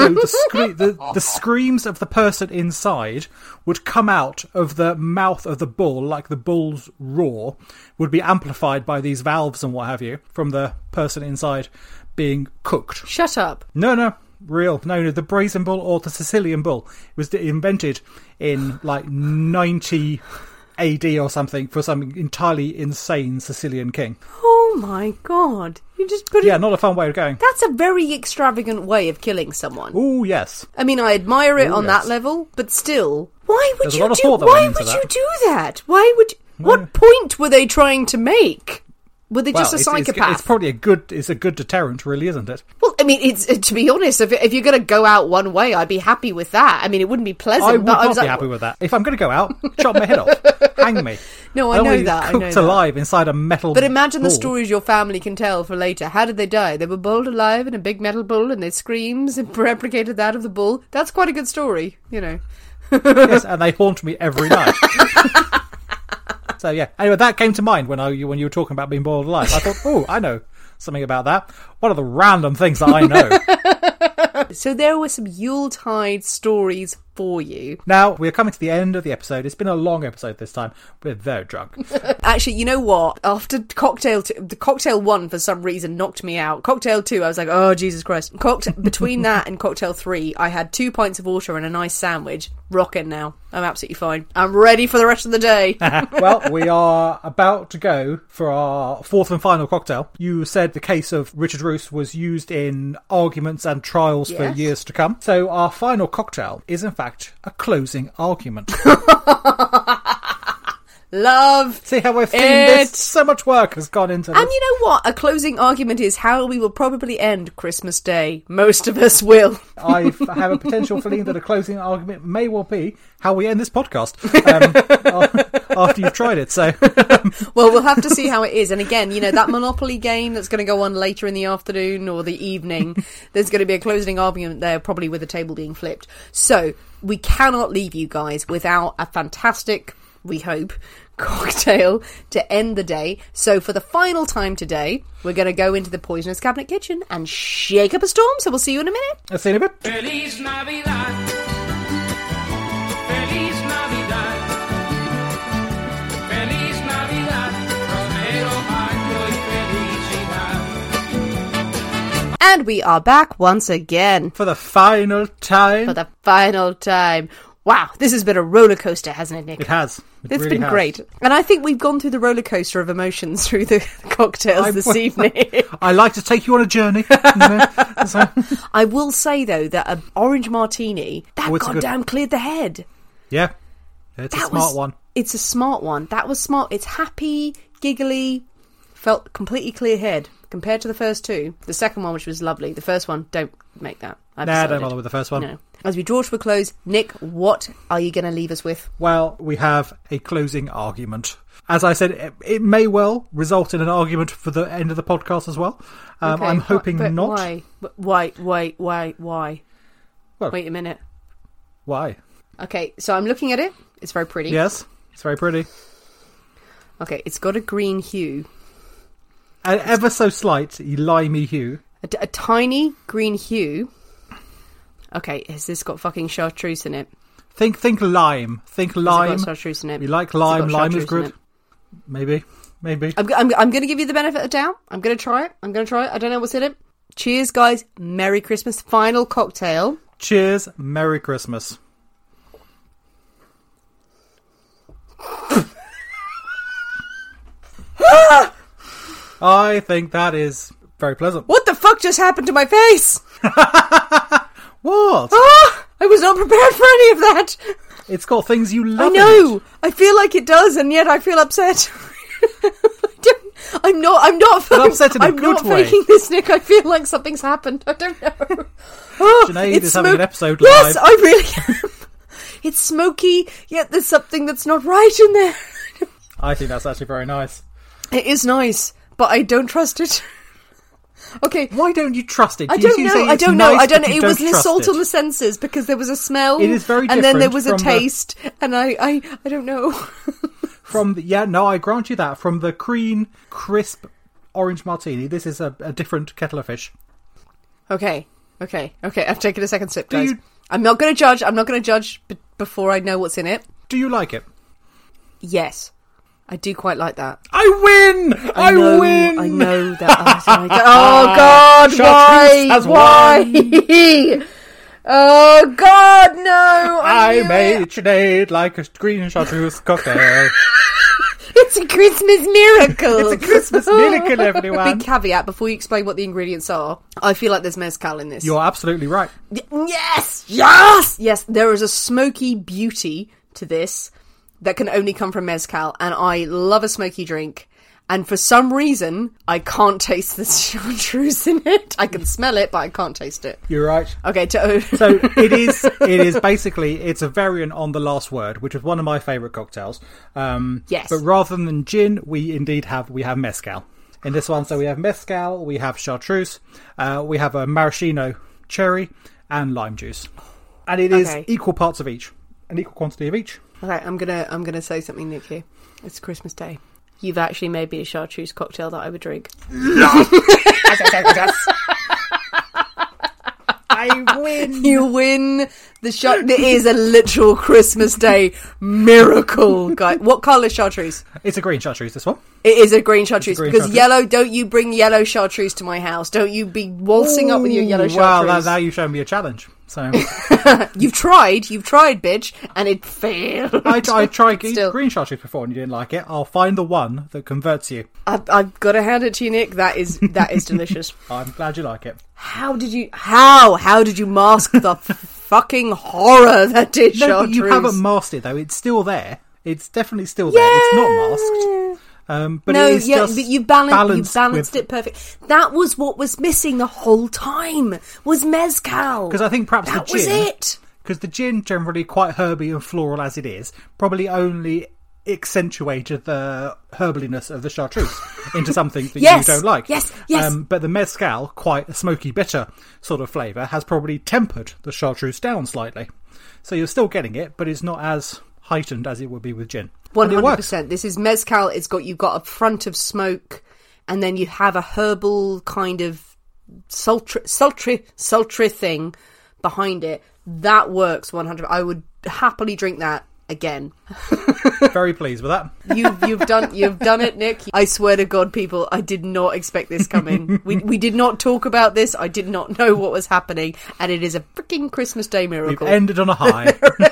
the screams of the person inside would come out of the mouth of the bull, like the bull's roar, would be amplified by these valves and what have you, from the person inside being cooked. Shut up. No. Real. No, the Brazen Bull or the Sicilian Bull was invented in like 90 AD or something for some entirely insane Sicilian king. Oh my god. You just put it... Yeah, not a fun way of going. That's a very extravagant way of killing someone. Oh, yes. I mean, I admire it on that level, but still, why would There's you do that? Why would you... What point were they trying to make? Were they just a psychopath? It's probably a good deterrent, really, isn't it? Well, I mean, it's to be honest, if you're going to go out one way, I'd be happy with that. I mean, it wouldn't be pleasant. I would not be happy with that. If I'm going to go out, chop my head off, hang me. No, I know that. Cooked alive inside a metal. But imagine bull. the stories your family can tell for later. How did they die? They were boiled alive in a big metal bull, and their screams replicated that of the bull. That's quite a good story, you know. Yes, and they haunt me every night. So yeah, anyway, that came to mind when you were talking about being boiled alive. I thought, oh, I know something about that. What are the random things that I know? So there were some Yuletide stories for you. Now, we're coming to the end of the episode. It's been a long episode this time. We're very drunk. Actually, you know what? After the cocktail 1 for some reason knocked me out. Cocktail 2, I was like, oh, Jesus Christ. Between that and cocktail 3, I had 2 pints of water and a nice sandwich. Rocking now. I'm absolutely fine. I'm ready for the rest of the day. Well, we are about to go for our 4th and final cocktail. You said the case of Richard Roos was used in arguments and trials for years to come. So our final cocktail is, in fact, a closing argument. Love. See how we've themed this? So much work has gone into this. And you know what? A closing argument is how we will probably end Christmas Day. Most of us will. I have a potential feeling that a closing argument may well be how we end this podcast after you've tried it. So, well, we'll have to see how it is. And again, you know, that Monopoly game that's going to go on later in the afternoon or the evening, there's going to be a closing argument there, probably with the table being flipped. So we cannot leave you guys without a fantastic, we hope, cocktail to end the day. So for the final time today, we're going to go into the Poisonous Cabinet kitchen and shake up a storm. So we'll see you in a minute. I'll see you in a bit. Feliz Navidad. Feliz Navidad. Feliz Navidad. Prospero año y felicidad. And we are back once again. For the final time. For the final time. Wow, this has been a roller coaster, hasn't it, Nick? It has. It's really been has. great. And I think we've gone through the roller coaster of emotions through the cocktails this evening. I like to take you on a journey. You know? So. I will say, though, that an orange martini, that it's goddamn cleared the head. Yeah. It's a smart one. It's a smart one. That was smart. It's happy, giggly, felt completely clear head compared to the first two. The second one, which was lovely. The first one, don't make that. Don't bother with the first one. No. As we draw to a close, Nick, what are you going to leave us with? Well, we have a closing argument. As I said, it may well result in an argument for the end of the podcast as well. Okay, I'm hoping but not. Why? Why? Well, wait a minute. Why? Okay, so I'm looking at it. It's very pretty. Yes, it's very pretty. Okay, it's got a green hue. An ever so slight limey hue. A tiny green hue. Okay, has this got fucking chartreuse in it? Think lime. Think lime. Has it got chartreuse in it? You like lime? Lime is good. it? Maybe. I'm going to give you the benefit of doubt. I'm going to try it. I don't know what's in it. Cheers, guys. Merry Christmas. Final cocktail. Cheers. Merry Christmas. I think that is very pleasant. What the fuck just happened to my face? What? I was not prepared for any of that. It's got things you love. I know. I feel like it does, and yet I feel upset. I'm not faking this, Nick. I feel like something's happened. I don't know. Sinead is having an episode live. Yes, live. I really am. It's smoky, yet there's something that's not right in there. I think that's actually very nice. It is nice, but I don't trust it. Okay. Why don't you trust it? I don't know. It was an assault on the senses because there was a smell. It is very different. And then there was a taste. And I don't know. I grant you that. From the cream, crisp orange martini, this is a different kettle of fish. Okay. I've taken a second sip, guys. I'm not going to judge before I know what's in it. Do you like it? Yes. I do quite like that. I win! I win! I know that. Oh, God, why? Oh, God, no! I made Sinead like a green chartreuse cocktail. It's a Christmas miracle! It's a Christmas miracle, everyone! Big caveat, before you explain what the ingredients are, I feel like there's mezcal in this. You're absolutely right. Yes! Yes, there is a smoky beauty to this that can only come from mezcal, and I love a smoky drink. And for some reason, I can't taste the chartreuse in it. I can smell it, but I can't taste it. You're right. Okay, so it is basically, it's a variant on The Last Word, which is one of my favourite cocktails. Yes. But rather than gin, we have mezcal. In this one, so we have mezcal, we have chartreuse, we have a maraschino cherry, and lime juice. And it is equal parts of each. An equal quantity of each. Okay, I'm gonna say something, Nick, here. It's Christmas Day. You've actually made me a chartreuse cocktail that I would drink. I win. You win the shot. It is a literal Christmas Day miracle, guy. What colour is chartreuse? It's a green chartreuse, this one. It is a green chartreuse because yellow. Don't you bring yellow chartreuse to my house? Don't you be waltzing up with your yellow chartreuse? Well, now you've shown me a challenge. So you've tried, bitch, and it failed. I tried green chartreuse before and you didn't like it. I'll find the one that converts you. I've got to hand it to you, Nick. That is delicious. I'm glad you like it. How did you mask the fucking horror that is chartreuse? No, but you haven't masked it though. It's still there. It's definitely still there. It's not masked. But you balanced it perfect. That was what was missing the whole time, was mezcal. Because I think perhaps that the gin... was it. Because the gin, generally quite herby and floral as it is, probably only accentuated the herbaliness of the chartreuse into something that you don't like. Yes. But the mezcal, quite a smoky, bitter sort of flavour, has probably tempered the chartreuse down slightly. So you're still getting it, but it's not as heightened as it would be with gin. it works. 100%. This is mezcal. You've got a front of smoke, and then you have a herbal kind of sultry thing behind it. That works 100%. I would happily drink that again. Very pleased with that. You've done it, Nick. I swear to God, people, I did not expect this coming. We did not talk about this. I did not know what was happening, and it is a freaking Christmas Day miracle. We've ended on a high.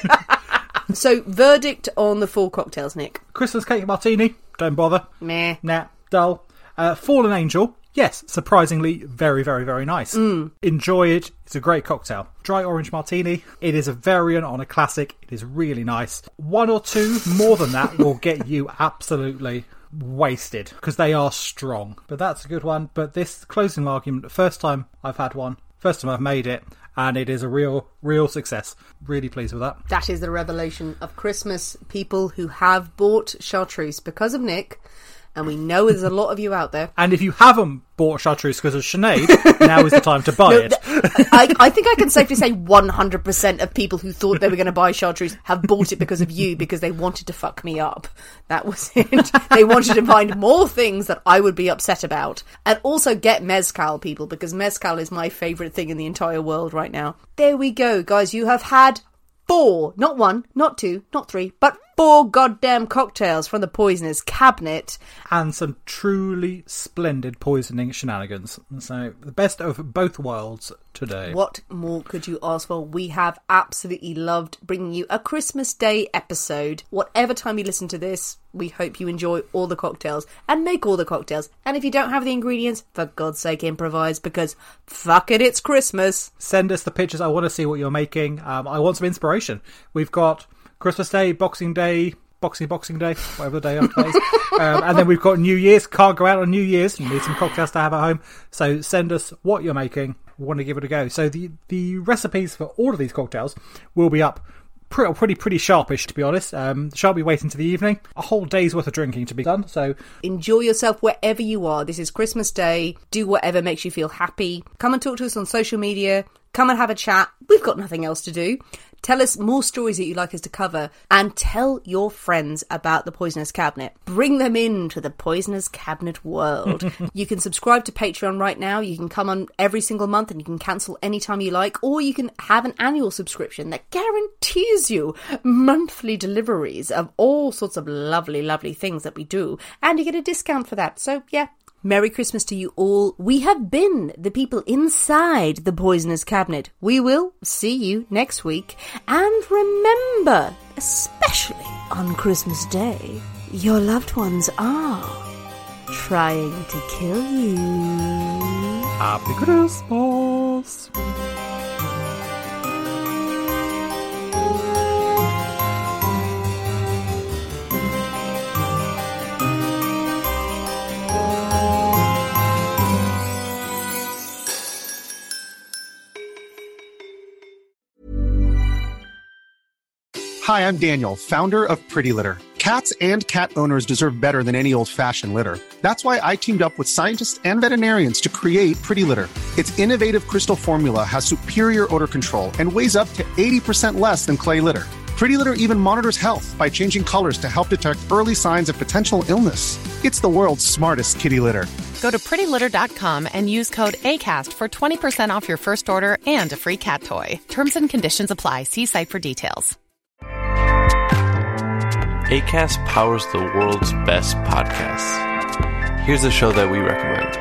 So, verdict on the 4 cocktails, Nick. Christmas cake martini, don't bother. Meh. Nah, dull. Fallen Angel, yes, surprisingly very, very, very nice. Enjoy it. It's a great cocktail. Dry orange martini, it is a variant on a classic. It is really nice. 1 or 2 more than that will get you absolutely wasted because they are strong. But that's a good one. But this closing argument, first time I've had one, first time I've made it, and it is a real success. Really pleased with that. That is the revelation of Christmas. People who have bought chartreuse because of Nick, and we know there's a lot of you out there. And if you haven't bought chartreuse because of Sinead, now is the time to buy it. I think I can safely say 100% of people who thought they were going to buy chartreuse have bought it because of you, because they wanted to fuck me up. That was it. They wanted to find more things that I would be upset about. And also get mezcal, people, because mezcal is my favourite thing in the entire world right now. There we go, guys. You have had 4, not 1, not 2, not 3, but 4 goddamn cocktails from the Poisoner's Cabinet. And some truly splendid poisoning shenanigans. So, the best of both worlds today. What more could you ask for? We have absolutely loved bringing you a Christmas Day episode. Whatever time you listen to this, we hope you enjoy all the cocktails and make all the cocktails. And if you don't have the ingredients, for God's sake, improvise, because fuck it, it's Christmas. Send us the pictures. I want to see what you're making. I want some inspiration. We've got Christmas Day, Boxing Day, Boxing Day, whatever the day after is. And then we've got New Year's. Can't go out on New Year's. You need some cocktails to have at home. So send us what you're making. We want to give it a go. So the recipes for all of these cocktails will be up pretty sharpish, to be honest. Shan't be waiting to the evening. A whole day's worth of drinking to be done. So enjoy yourself wherever you are. This is Christmas Day. Do whatever makes you feel happy. Come and talk to us on social media. Come and have a chat. We've got nothing else to do. Tell us more stories that you'd like us to cover, and tell your friends about the Poisoner's Cabinet. Bring them into the Poisoner's Cabinet world. You can subscribe to Patreon right now. You can come on every single month and you can cancel anytime you like, or you can have an annual subscription that guarantees you monthly deliveries of all sorts of lovely, lovely things that we do, and you get a discount for that. So yeah, Merry Christmas to you all. We have been the people inside the Poisoner's Cabinet. We will see you next week. And remember, especially on Christmas Day, your loved ones are trying to kill you. Happy Christmas! Hi, I'm Daniel, founder of Pretty Litter. Cats and cat owners deserve better than any old-fashioned litter. That's why I teamed up with scientists and veterinarians to create Pretty Litter. Its innovative crystal formula has superior odor control and weighs up to 80% less than clay litter. Pretty Litter even monitors health by changing colors to help detect early signs of potential illness. It's the world's smartest kitty litter. Go to prettylitter.com and use code ACAST for 20% off your first order and a free cat toy. Terms and conditions apply. See site for details. Acast powers the world's best podcasts. Here's a show that we recommend.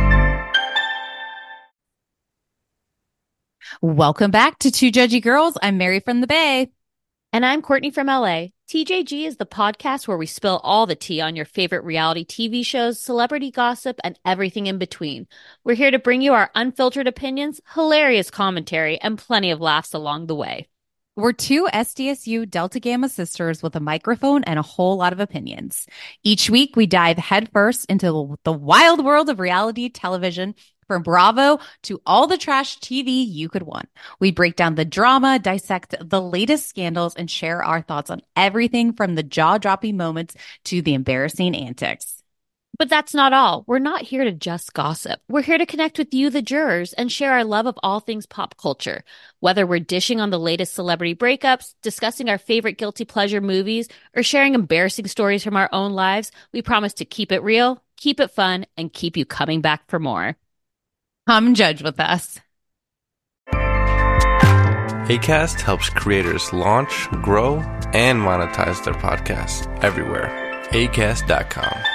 Welcome back to Two Judgy Girls. I'm Mary from the Bay. And I'm Courtney from LA. TJG is the podcast where we spill all the tea on your favorite reality TV shows, celebrity gossip, and everything in between. We're here to bring you our unfiltered opinions, hilarious commentary, and plenty of laughs along the way. We're two SDSU Delta Gamma sisters with a microphone and a whole lot of opinions. Each week, we dive headfirst into the wild world of reality television, from Bravo to all the trash TV you could want. We break down the drama, dissect the latest scandals, and share our thoughts on everything from the jaw-dropping moments to the embarrassing antics. But that's not all. We're not here to just gossip. We're here to connect with you, the jurors, and share our love of all things pop culture. Whether we're dishing on the latest celebrity breakups, discussing our favorite guilty pleasure movies, or sharing embarrassing stories from our own lives, we promise to keep it real, keep it fun, and keep you coming back for more. Come judge with us. Acast helps creators launch, grow, and monetize their podcasts everywhere. Acast.com.